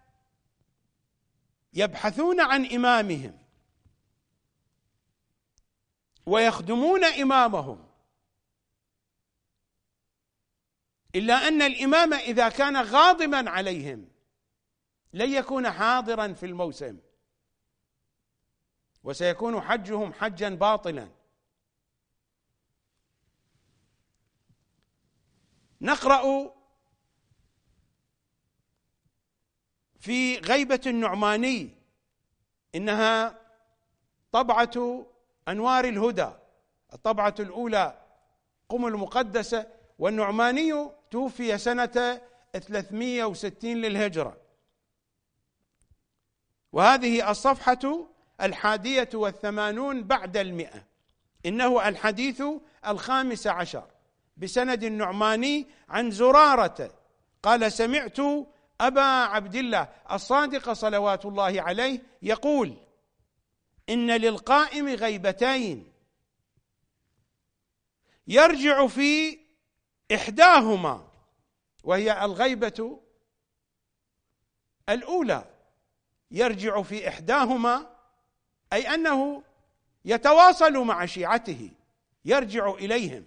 يبحثون عن إمامهم ويخدمون إمامهم، إلا أن الإمام إذا كان غاضبا عليهم لن يكون حاضرا في الموسم، وسيكون حجهم حجا باطلا. نقرأ في غيبة النعماني، إنها طبعة أنوار الهدى، الطبعة الأولى قم المقدسة، والنعماني توفي سنة ثلاثمائة وستين للهجرة، وهذه الصفحة الحادية والثمانون بعد المئة. إنه الحديث الخامس عشر بسند النعماني عن زرارة قال: سمعت أبا عبد الله الصادق صلوات الله عليه يقول: إن للقائم غيبتين يرجع في إحداهما، وهي الغيبة الأولى، يرجع في إحداهما أي أنه يتواصل مع شيعته، يرجع إليهم،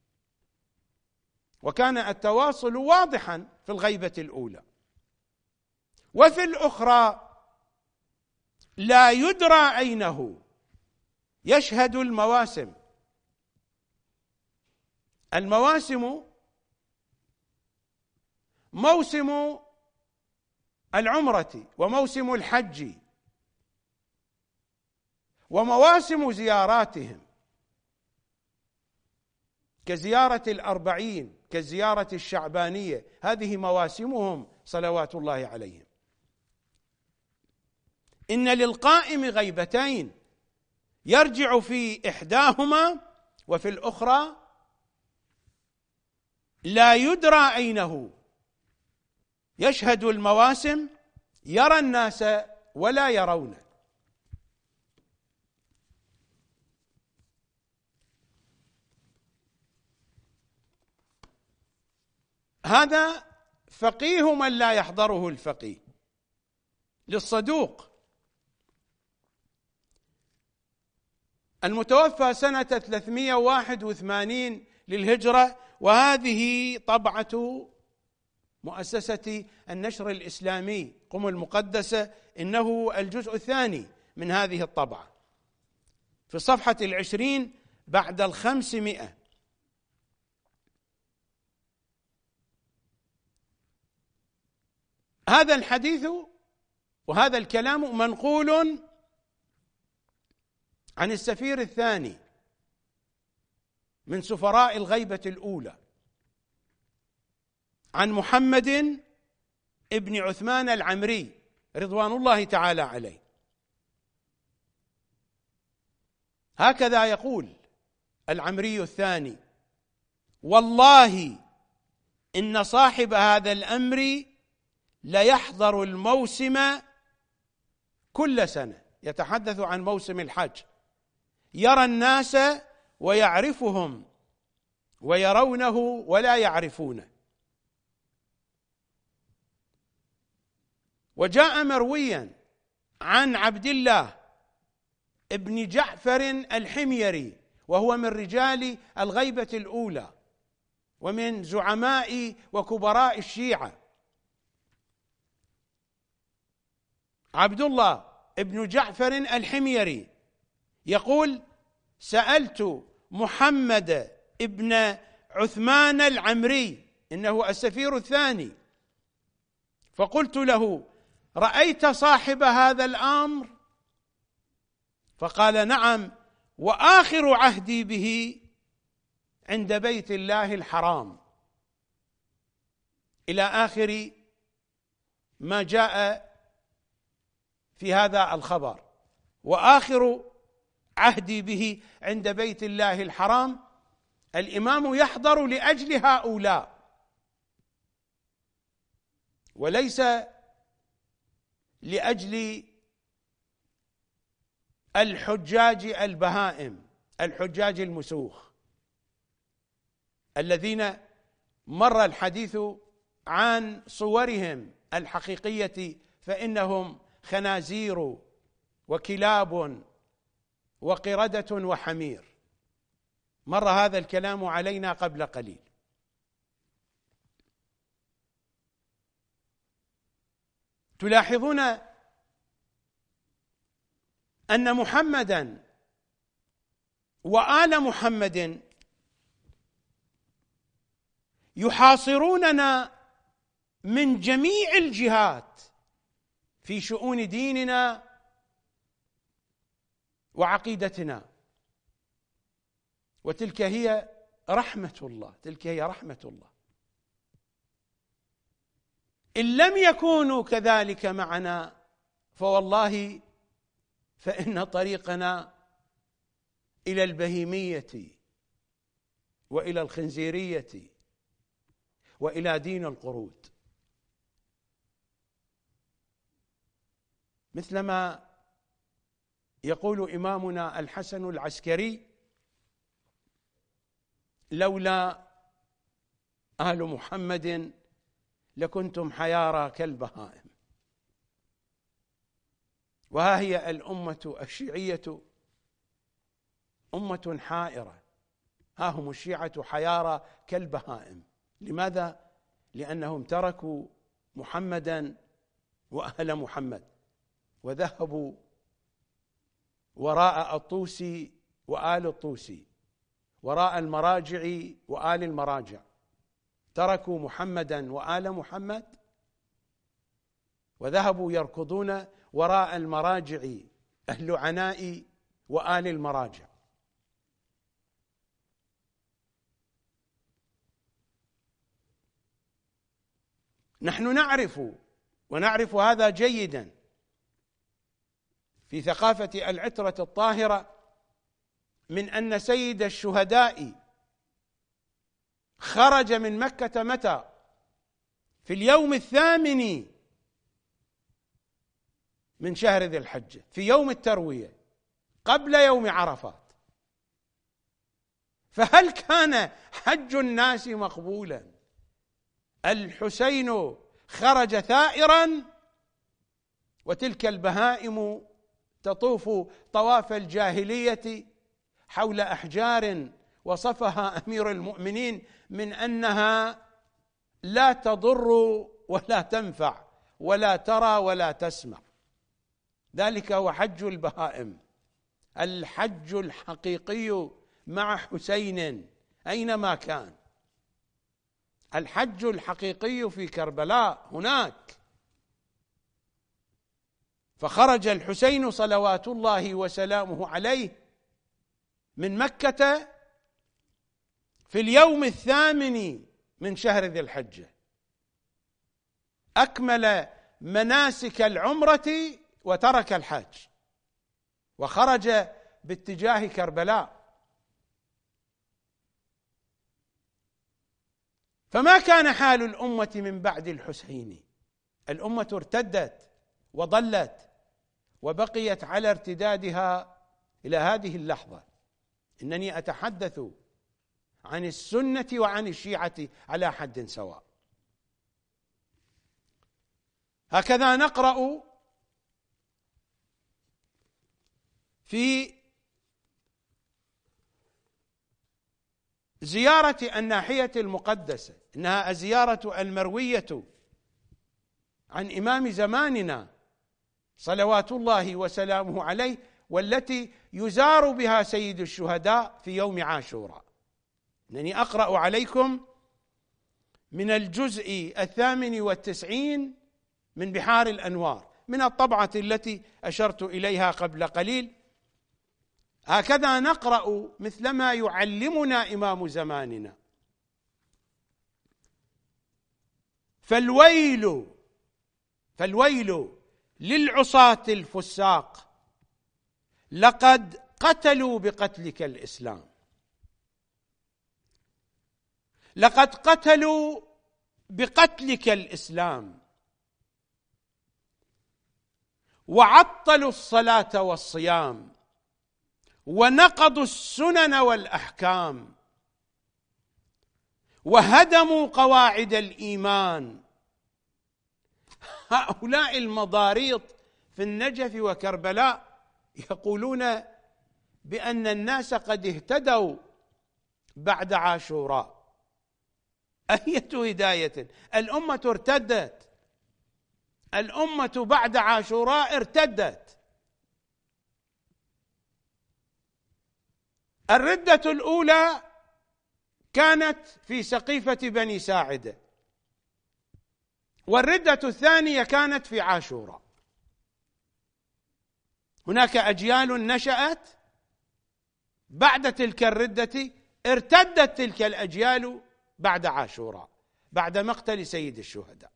وكان التواصل واضحا في الغيبة الأولى. وفي الأخرى لا يدرى أينه، يشهد المواسم. المواسم موسم العمرة وموسم الحج ومواسم زياراتهم، كزيارة الأربعين، كزيارة الشعبانية، هذه مواسمهم صلوات الله عليهم. إن للقائم غيبتين يرجع في إحداهما وفي الأخرى لا يدرى أينه، يشهد المواسم، يرى الناس ولا يرونه. هذا فقيه من لا يحضره الفقيه للصدوق المتوفى سنة ثلاثمائة وواحد وثمانين للهجرة، وهذه طبعة مؤسسة النشر الإسلامي قم المقدسة، إنه الجزء الثاني من هذه الطبعة في الصفحة العشرين بعد الخمسمائة. هذا الحديث وهذا الكلام منقول عن السفير الثاني من سفراء الغيبة الأولى، عن محمد ابن عثمان العمري رضوان الله تعالى عليه. هكذا يقول العمري الثاني: والله إن صاحب هذا الأمر ليحضر الموسم كل سنة، يتحدث عن موسم الحج، يرى الناس ويعرفهم ويرونه ولا يعرفونه. وجاء مرويا عن عبد الله ابن جعفر الحميري، وهو من رجال الغيبة الأولى ومن زعماء وكبراء الشيعة. عبد الله ابن جعفر الحميري يقول: سألت محمد ابن عثمان العمري، إنه السفير الثاني، فقلت له: رأيت صاحب هذا الأمر؟ فقال: نعم، وآخر عهدي به عند بيت الله الحرام، إلى آخر ما جاء في هذا الخبر. وآخر عهدي به عند بيت الله الحرام، الإمام يحضر لأجل هؤلاء وليس لأجل الحجاج البهائم، الحجاج المسوخ الذين مر الحديث عن صورهم الحقيقية، فإنهم خنازير وكلاب وقردة وحمير. مر هذا الكلام علينا قبل قليل. تلاحظون أن محمدا وآل محمد يحاصروننا من جميع الجهات في شؤون ديننا وعقيدتنا، وتلك هي رحمة الله، تلك هي رحمة الله. إن لم يكونوا كذلك معنا فوالله فإن طريقنا إلى البهيمية وإلى الخنزيرية وإلى دين القرود، مثلما يقول إمامنا الحسن العسكري: لولا آل محمد لكنتم حيارى كالبهائم. وها هي الأمة الشيعية أمة حائرة، ها هم الشيعة حيارى كالبهائم. لماذا؟ لأنهم تركوا محمدا وأهل محمد وذهبوا وراء الطوسي وآل الطوسي، وراء المراجع وآل المراجع. تركوا محمدا وآل محمد وذهبوا يركضون وراء المراجع اللعناء وآل المراجع. نحن نعرف ونعرف هذا جيدا في ثقافة العترة الطاهرة، من أن سيد الشهداء خرج من مكة متى؟ في اليوم الثامن من شهر ذي الحجة، في يوم التروية قبل يوم عرفات. فهل كان حج الناس مقبولا الحسين خرج ثائرا وتلك البهائم تطوف طواف الجاهلية حول أحجار وصفها أمير المؤمنين من أنها لا تضر ولا تنفع ولا ترى ولا تسمع. ذلك هو حج البهائم. الحج الحقيقي مع حسين أينما كان. الحج الحقيقي في كربلاء هناك. فخرج الحسين صلوات الله وسلامه عليه من مكة في اليوم الثامن من شهر ذي الحجة، أكمل مناسك العمرة وترك الحج وخرج باتجاه كربلاء. فما كان حال الأمة من بعد الحسين. الأمة ارتدت وضلت وبقيت على ارتدادها إلى هذه اللحظة. إنني أتحدث عن السنة وعن الشيعة على حد سواء. هكذا نقرأ في زيارة الناحية المقدسة، إنها الزيارة المروية عن إمام زماننا صلوات الله وسلامه عليه، والتي يزار بها سيد الشهداء في يوم عاشوراء. إنني أقرأ عليكم من الجزء الثامن والتسعين من بحار الأنوار من الطبعة التي أشرت إليها قبل قليل. هكذا نقرأ مثلما يعلمنا إمام زماننا: فالويل فالويل للعصاة الفساق، لقد قتلوا بقتلك الإسلام. لقد قتلوا بقتلك الإسلام وعطلوا الصلاة والصيام ونقضوا السنن والأحكام وهدموا قواعد الإيمان. هؤلاء المضاريط في النجف وكربلاء يقولون بأن الناس قد اهتدوا بعد عاشوراء. أية هداية؟ الأمة ارتدت. الأمة بعد عاشوراء ارتدت. الردة الأولى كانت في سقيفة بني ساعدة، والردة الثانية كانت في عاشوراء. هناك أجيال نشأت بعد تلك الردة، ارتدت تلك الأجيال بعد عاشوراء، بعد مقتل سيد الشهداء.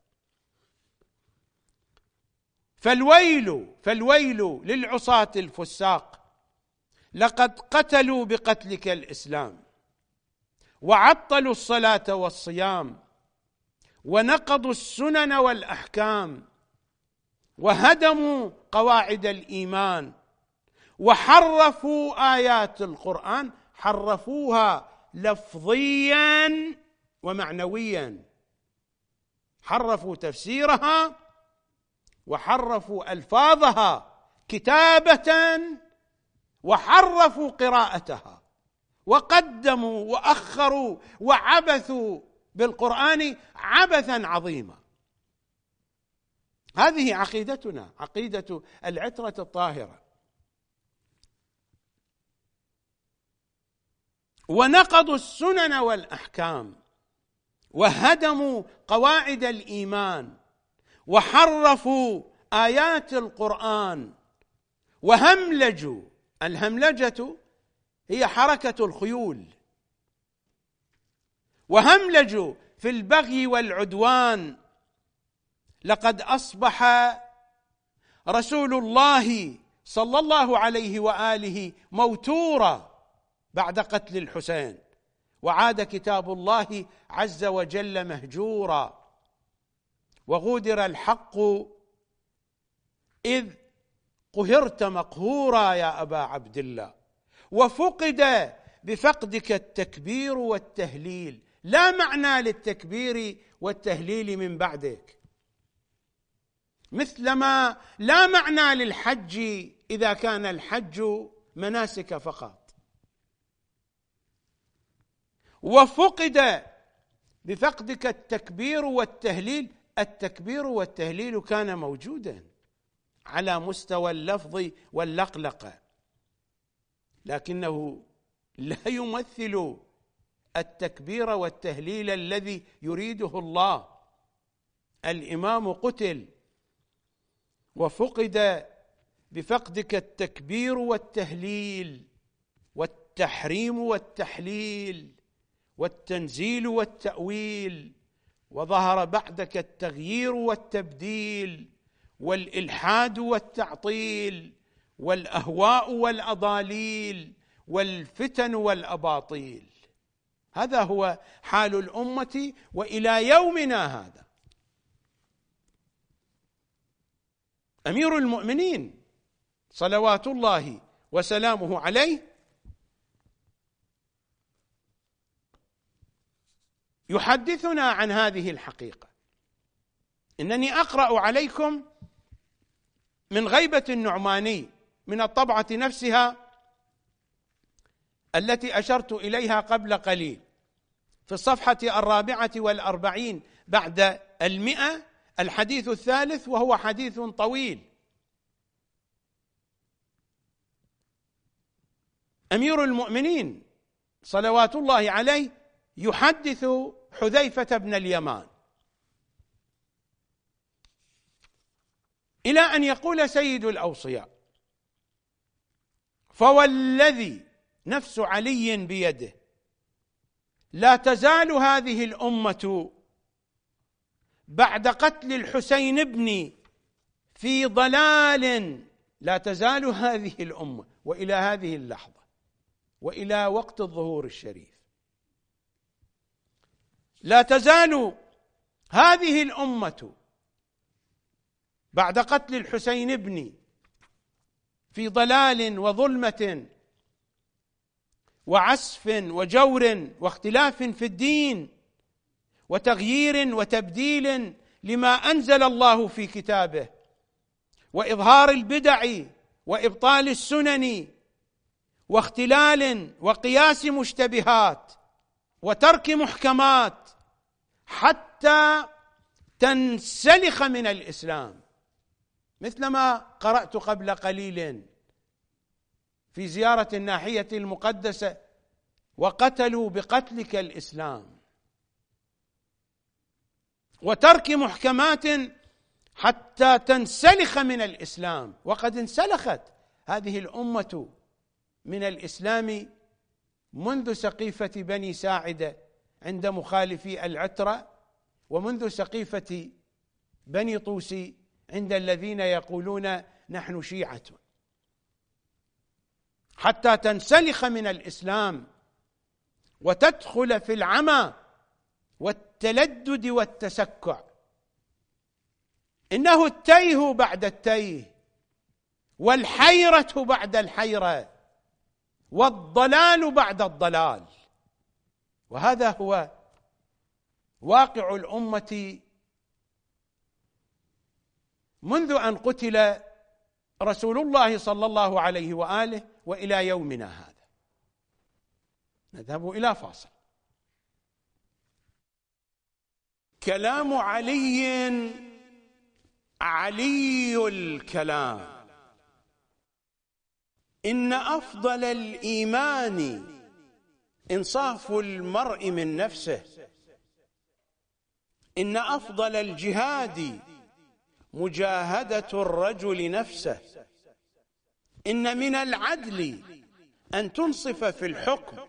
فالويل فالويل للعصاة الفساق، لقد قتلوا بقتلك الإسلام وعطلوا الصلاة والصيام ونقضوا السنن والأحكام وهدموا قواعد الإيمان وحرفوا آيات القرآن، حرفوها لفظيا ومعنويا. حرفوا تفسيرها وحرفوا ألفاظها كتابة وحرفوا قراءتها وقدموا وأخروا وعبثوا بالقرآن عبثا عظيما. هذه عقيدتنا، عقيدة العترة الطاهرة. ونقضوا السنن والأحكام وهدموا قواعد الإيمان وحرفوا آيات القرآن وهملجوا. الهملجة هي حركة الخيول. وهملجوا في البغي والعدوان. لقد أصبح رسول الله صلى الله عليه وآله موتورا بعد قتل الحسين، وعاد كتاب الله عز وجل مهجورا، وغودر الحق إذ قهرت مقهورا يا أبا عبد الله، وفقد بفقدك التكبير والتهليل. لا معنى للتكبير والتهليل من بعدك، مثلما لا معنى للحج إذا كان الحج مناسك فقط. وفقد بفقدك التكبير والتهليل، التكبير والتهليل كان موجودا على مستوى اللفظ واللقلقة، لكنه لا يمثل التكبير والتهليل الذي يريده الله. الإمام قتل وفقد بفقدك التكبير والتهليل والتحريم والتحليل والتنزيل والتأويل، وظهر بعدك التغيير والتبديل والإلحاد والتعطيل والأهواء والأضاليل والفتن والأباطيل. هذا هو حال الأمة وإلى يومنا هذا. أمير المؤمنين صلوات الله وسلامه عليه يحدثنا عن هذه الحقيقة. إنني أقرأ عليكم من غيبة النعماني من الطبعة نفسها التي أشرت إليها قبل قليل في الصفحة الرابعة والأربعين بعد المئة، الحديث الثالث، وهو حديث طويل. أمير المؤمنين صلوات الله عليه يحدث حذيفة بن اليمان إلى أن يقول سيد الأوصياء: فوالذي نفس علي بيده لا تزال هذه الأمة بعد قتل الحسين بن في ضلال، لا تزال هذه الأمة وإلى هذه اللحظة وإلى وقت الظهور الشريف، لا تزال هذه الأمة بعد قتل الحسين بن في ضلال وظلمة وعسف وجور واختلاف في الدين وتغيير وتبديل لما أنزل الله في كتابه، وإظهار البدع وإبطال السنن واختلال وقياس مشتبهات وترك محكمات حتى تنسلخ من الإسلام، مثلما قرأت قبل قليل في زيارة الناحية المقدسة: وقتلوا بقتلك الإسلام، وترك محكمات حتى تنسلخ من الإسلام. وقد انسلخت هذه الأمة من الإسلام منذ سقيفة بني ساعدة عند مخالفي العترة، ومنذ سقيفة بني طوسي عند الذين يقولون نحن شيعة، حتى تنسلخ من الإسلام وتدخل في العمى والتلدد والتسكع. إنه التيه بعد التيه، والحيرة بعد الحيرة، والضلال بعد الضلال، وهذا هو واقع الأمة منذ أن قتل رسول الله صلى الله عليه وآله وإلى يومنا هذا. نذهب إلى فاصل. كلام علي علي الكلام، إن أفضل الإيمان إنصاف المرء من نفسه، إن أفضل الجهاد مجاهدة الرجل نفسه، إن من العدل أن تنصف في الحكم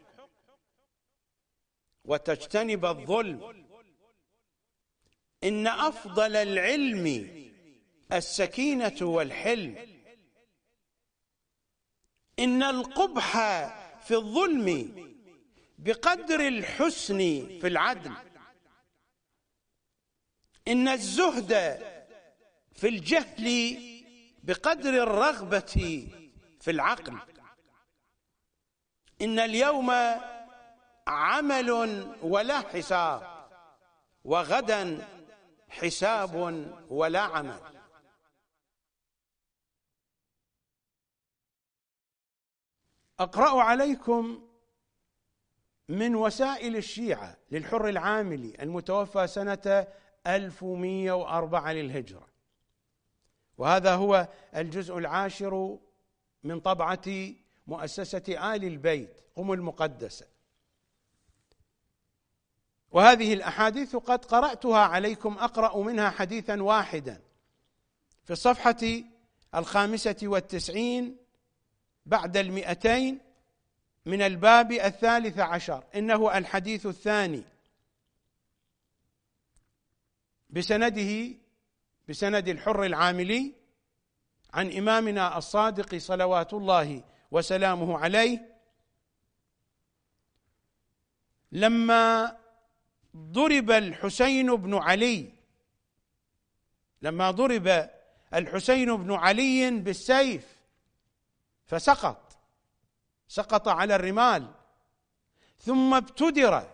وتجتنب الظلم، إن أفضل العلم السكينة والحلم، إن القبح في الظلم بقدر الحسن في العدل، إن الزهد في الجهل بقدر الرغبة في العقل، إن اليوم عمل ولا حساب، وغدا حساب ولا عمل. أقرأ عليكم من وسائل الشيعة للحر العاملي المتوفى سنة ألف ومئة وأربعة للهجرة، وهذا هو الجزء العاشر من طبعة مؤسسة آل البيت قم المقدسة. وهذه الأحاديث قد قرأتها عليكم، أقرأ منها حديثا واحدا في الصفحة الخامسة والتسعين بعد المئتين من الباب الثالث عشر، إنه الحديث الثاني بسنده بسند الحر العاملي عن إمامنا الصادق صلوات الله وسلامه عليه، لما ضرب الحسين بن علي لما ضرب الحسين بن علي بالسيف فسقط سقط على الرمال، ثم ابتدر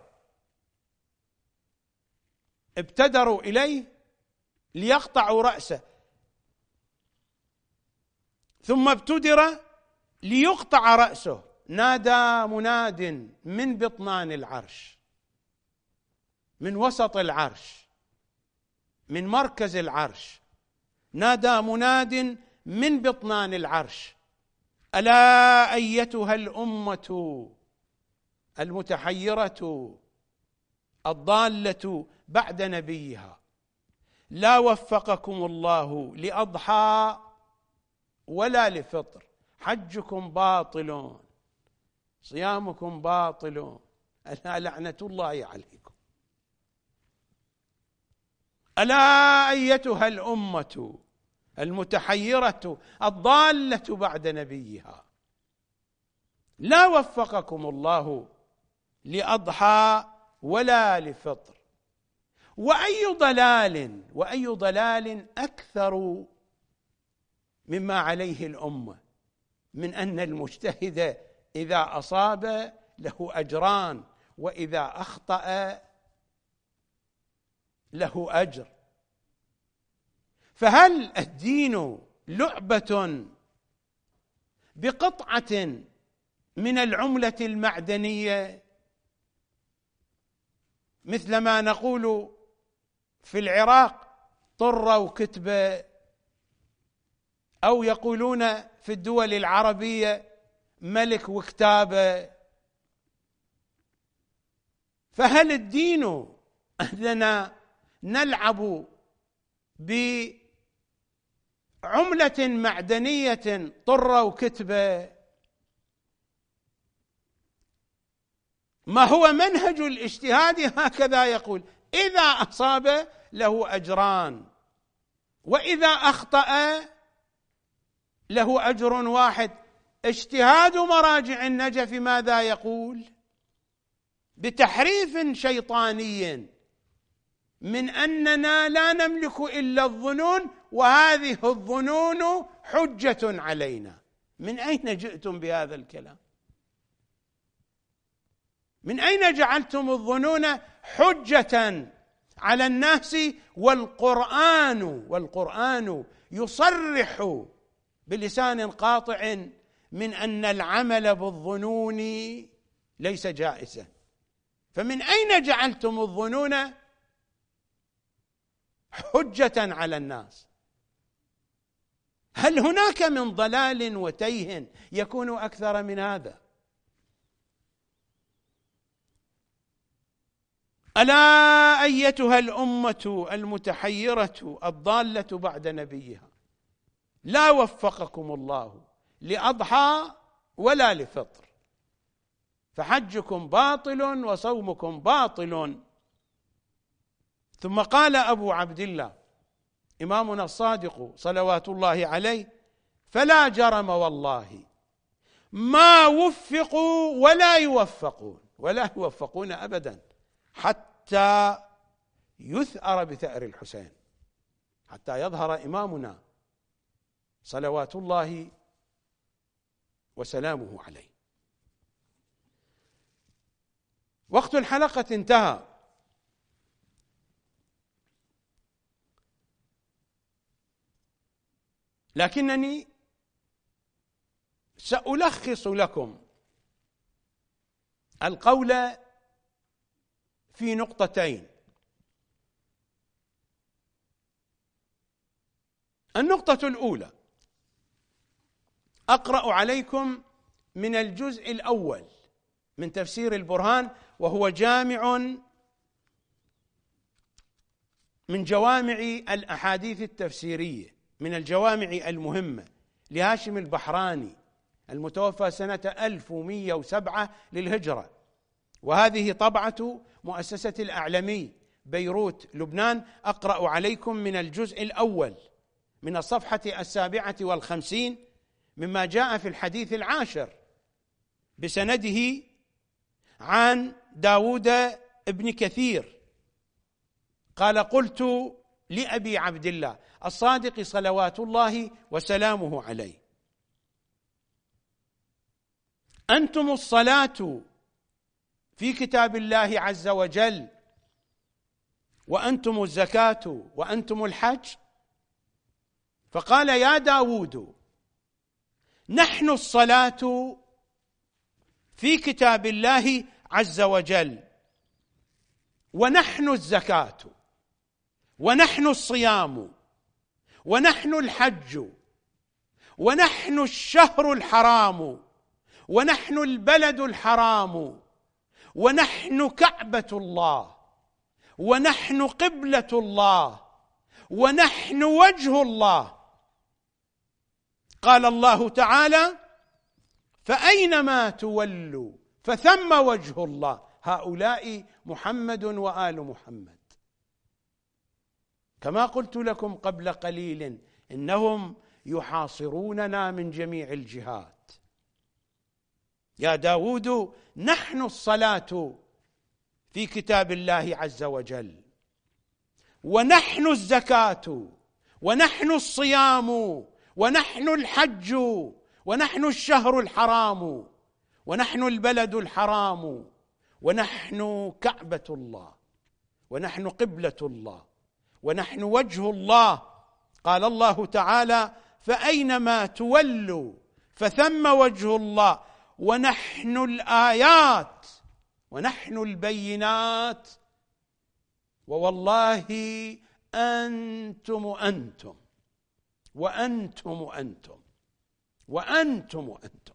ابتدروا إليه ليقطعوا رأسه، ثم ابتدر ليقطع رأسه، نادى مناد من بطنان العرش، من وسط العرش، من مركز العرش، نادى مناد من بطنان العرش: ألا أيتها الأمة المتحيرة الضالة بعد نبيها، لا وفقكم الله لأضحى ولا لفطر، حجكم باطل، صيامكم باطل، ألا لعنة الله عليكم. ألا أيتها الأمة المتحيرة الضالة بعد نبيها، لا وفقكم الله لأضحى ولا لفطر. وأي ضلال وأي ضلال أكثر مما عليه الأمة من أن المجتهد إذا أصاب له أجران، وإذا أخطأ له أجر. فهل الدين لعبة بقطعة من العملة المعدنية، مثل ما نقول في العراق طرة وكتبة، أو يقولون في الدول العربية ملك وكتابة؟ فهل الدين أننا نلعب بعملة معدنية طرة وكتبة؟ ما هو منهج الاجتهاد هكذا يقول: إذا أصاب له أجران، وإذا أخطأ له أجر واحد. اجتهاد مراجع النجف ماذا يقول؟ بتحريف شيطاني من أننا لا نملك إلا الظنون، وهذه الظنون حجة علينا. من أين جئتم بهذا الكلام؟ من أين جعلتم الظنون حجة على الناس؟ والقرآن والقرآن يصرح بلسان قاطع من أن العمل بالظنون ليس جائزا. فمن أين جعلتم الظنون حجة على الناس؟ هل هناك من ضلال وتيه يكون أكثر من هذا؟ ألا أيتها الأمة المتحيرة الضالة بعد نبيها، لا وفقكم الله لأضحى ولا لفطر، فحجكم باطل وصومكم باطل. ثم قال أبو عبد الله إمامنا الصادق صلوات الله عليه: فلا جرم والله ما وفقوا ولا يوفقون، ولا يوفقون أبدا حتى يثأر بثأر الحسين، حتى يظهر إمامنا صلوات الله وسلامه عليه. وقت الحلقة انتهى، لكنني سألخص لكم القول في نقطتين. النقطة الأولى: أقرأ عليكم من الجزء الأول من تفسير البرهان، وهو جامع من جوامع الأحاديث التفسيرية، من الجوامع المهمة لهاشم البحراني المتوفى سنة ألف ومئة وسبعة للهجرة، وهذه طبعة مؤسسة الأعلمي بيروت لبنان. أقرأ عليكم من الجزء الأول من الصفحة السابعة والخمسين مما جاء في الحديث العاشر بسنده عن داود ابن كثير قال: قلت لأبي عبد الله الصادق صلوات الله وسلامه عليه: أنتم الصلاة في كتاب الله عز وجل، وأنتم الزكاة، وأنتم الحج. فقال: يا داود، نحن الصلاة في كتاب الله عز وجل، ونحن الزكاة، ونحن الصيام، ونحن الحج، ونحن الشهر الحرام، ونحن البلد الحرام، ونحن كعبة الله، ونحن قبلة الله، ونحن وجه الله. قال الله تعالى: فأينما تولوا فثم وجه الله. هؤلاء محمد وآل محمد. كما قلت لكم قبل قليل إنهم يحاصروننا من جميع الجهات. يا داود، نحن الصلاة في كتاب الله عز وجل، ونحن الزكاة، ونحن الصيام، ونحن الحج، ونحن الشهر الحرام، ونحن البلد الحرام، ونحن كعبة الله، ونحن قبلة الله، ونحن وجه الله. قال الله تعالى: فأينما تولوا فثم وجه الله، ونحن الآيات، ونحن البينات، ووالله أنتم أنتم وأنتم أنتم وأنتم أنتم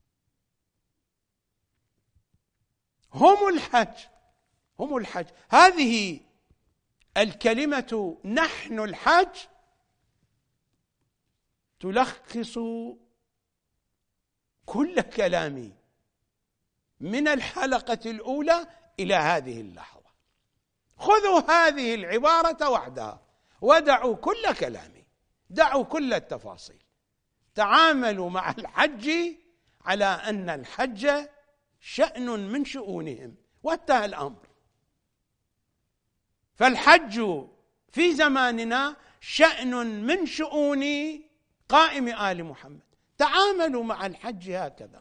هم الحج، هم الحج. هذه الكلمة نحن الحج تلخص كل كلامي من الحلقة الأولى إلى هذه اللحظة. خذوا هذه العبارة وحدها ودعوا كل كلامي، دعوا كل التفاصيل، تعاملوا مع الحج على أن الحج شأن من شؤونهم، وانتهى الأمر. فالحج في زماننا شأن من شؤون قائم آل محمد. تعاملوا مع الحج هكذا.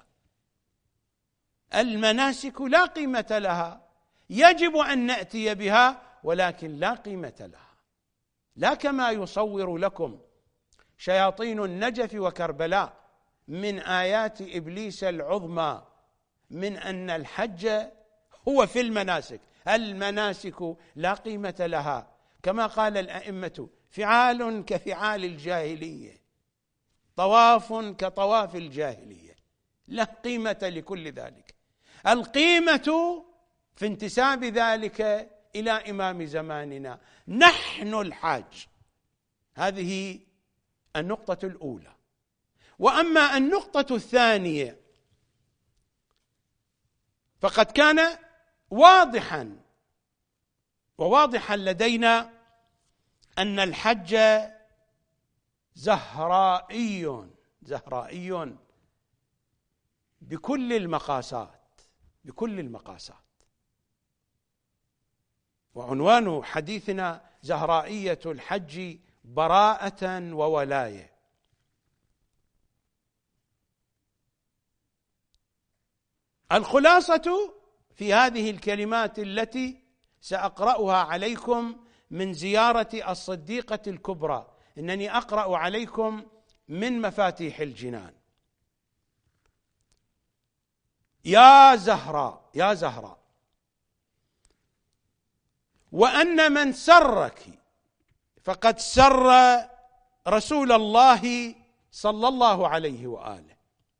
المناسك لا قيمة لها، يجب أن نأتي بها، ولكن لا قيمة لها، لا كما يصور لكم شياطين النجف وكربلاء من آيات إبليس العظمى من أن الحج هو في المناسك. المناسك لا قيمة لها، كما قال الأئمة: فعال كفعال الجاهلية، طواف كطواف الجاهلية، لا قيمة لكل ذلك. القيمة في انتساب ذلك إلى إمام زماننا. نحن الحاج. هذه النقطة الأولى. وأما النقطة الثانية فقد كان واضحا وواضحا لدينا أن الحج زهرائي زهرائي بكل المقاسات، بكل المقاسات. وعنوان حديثنا: زهرائية الحج براءة وولاية. الخلاصة في هذه الكلمات التي سأقرأها عليكم من زيارة الصديقة الكبرى، إنني أقرأ عليكم من مفاتيح الجنان. يا زهراء، يا زهراء، وأن من سرك فقد سر رسول الله صلى الله عليه وآله،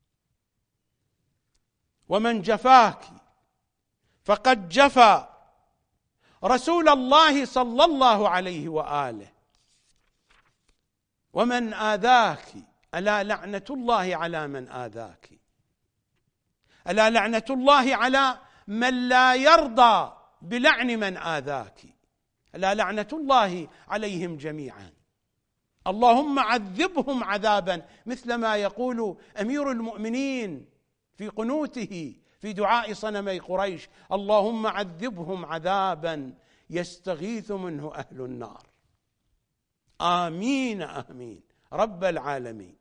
ومن جفاك فقد جفى رسول الله صلى الله عليه وآله، ومن آذاك ألا لعنة الله على من آذاك، ألا لعنة الله على من لا يرضى بلعن من آذاك، ألا لعنة الله عليهم جميعا. اللهم عذبهم عذابا مثل ما يقول أمير المؤمنين في قنوته في دعاء صنمي قريش: اللهم عذبهم عذابا يستغيث منه أهل النار. آمين آمين رب العالمين.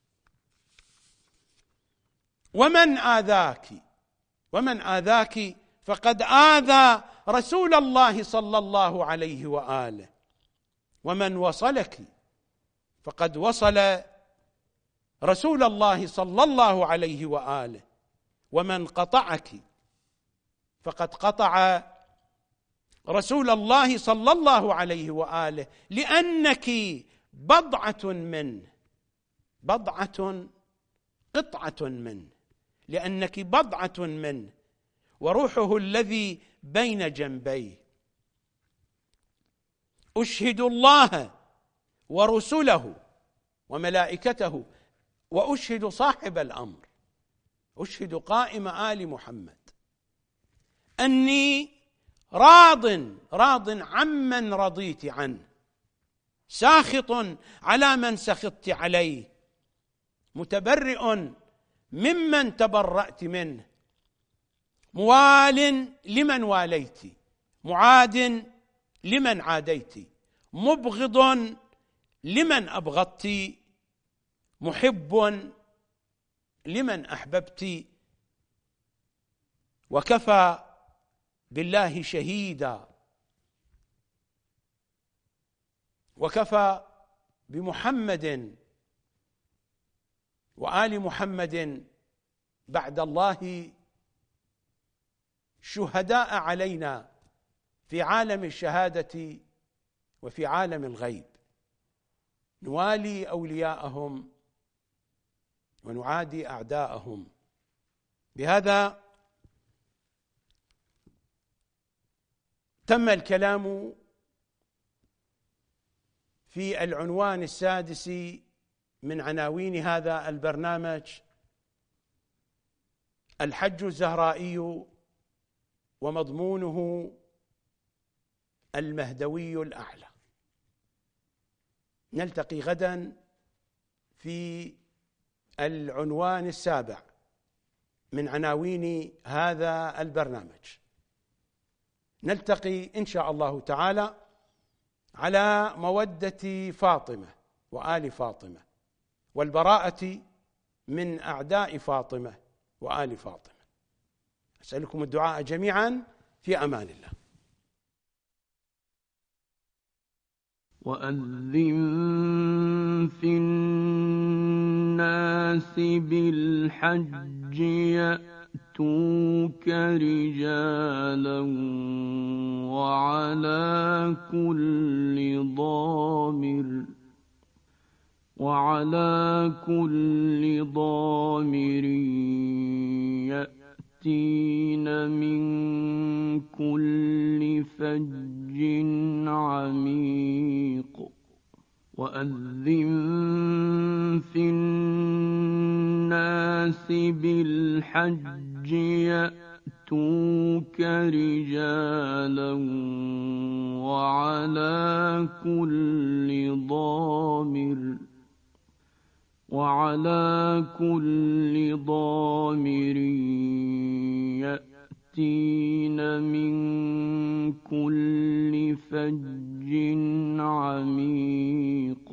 ومن آذاك، ومن آذاك فقد آذى رسول الله صلى الله عليه وآله، ومن وصلك فقد وصل رسول الله صلى الله عليه وآله، ومن قطعك فقد قطع رسول الله صلى الله عليه وآله، لأنك بضعة منه، بضعة قطعة منه، لأنك بضعة منه وروحه الذي بين جنبيه. أشهد الله ورسله وملائكته وأشهد صاحب الأمر، أشهد قائم آل محمد أني راض راض عمن رضيت عنه، ساخط على من سخطت عليه، متبرئ ممن تبرأت منه، موال لمن واليت، معاد لمن عاديت، مبغض لمن أبغضت، محب لمن أحببت، وكفى بالله شهيدا، وكفى بمحمد وآل محمد بعد الله شهداء علينا في عالم الشهادة وفي عالم الغيب، نوالي أولياءهم ونعادي أعداءهم. بهذا تم الكلام في العنوان السادس من عناوين هذا البرنامج: الحج الزهرائي ومضمونه المهدوي الأعلى. نلتقي غدا في العنوان السابع من عناوين هذا البرنامج. نلتقي إن شاء الله تعالى على مودة فاطمة وآل فاطمة، والبراءة من أعداء فاطمة وآل فاطمة. أسألكم الدعاء جميعا، في أمان الله. وأذن في الناس بالحج يأتوك رجالا وعلى كل ضامر وعلى كل ضامر يأتين من كل فج عميق. وأذن في الناس بالحج يأتوك رجالا وعلى كل ضامر وعلى كل ضامر يأتين من كل فج عميق.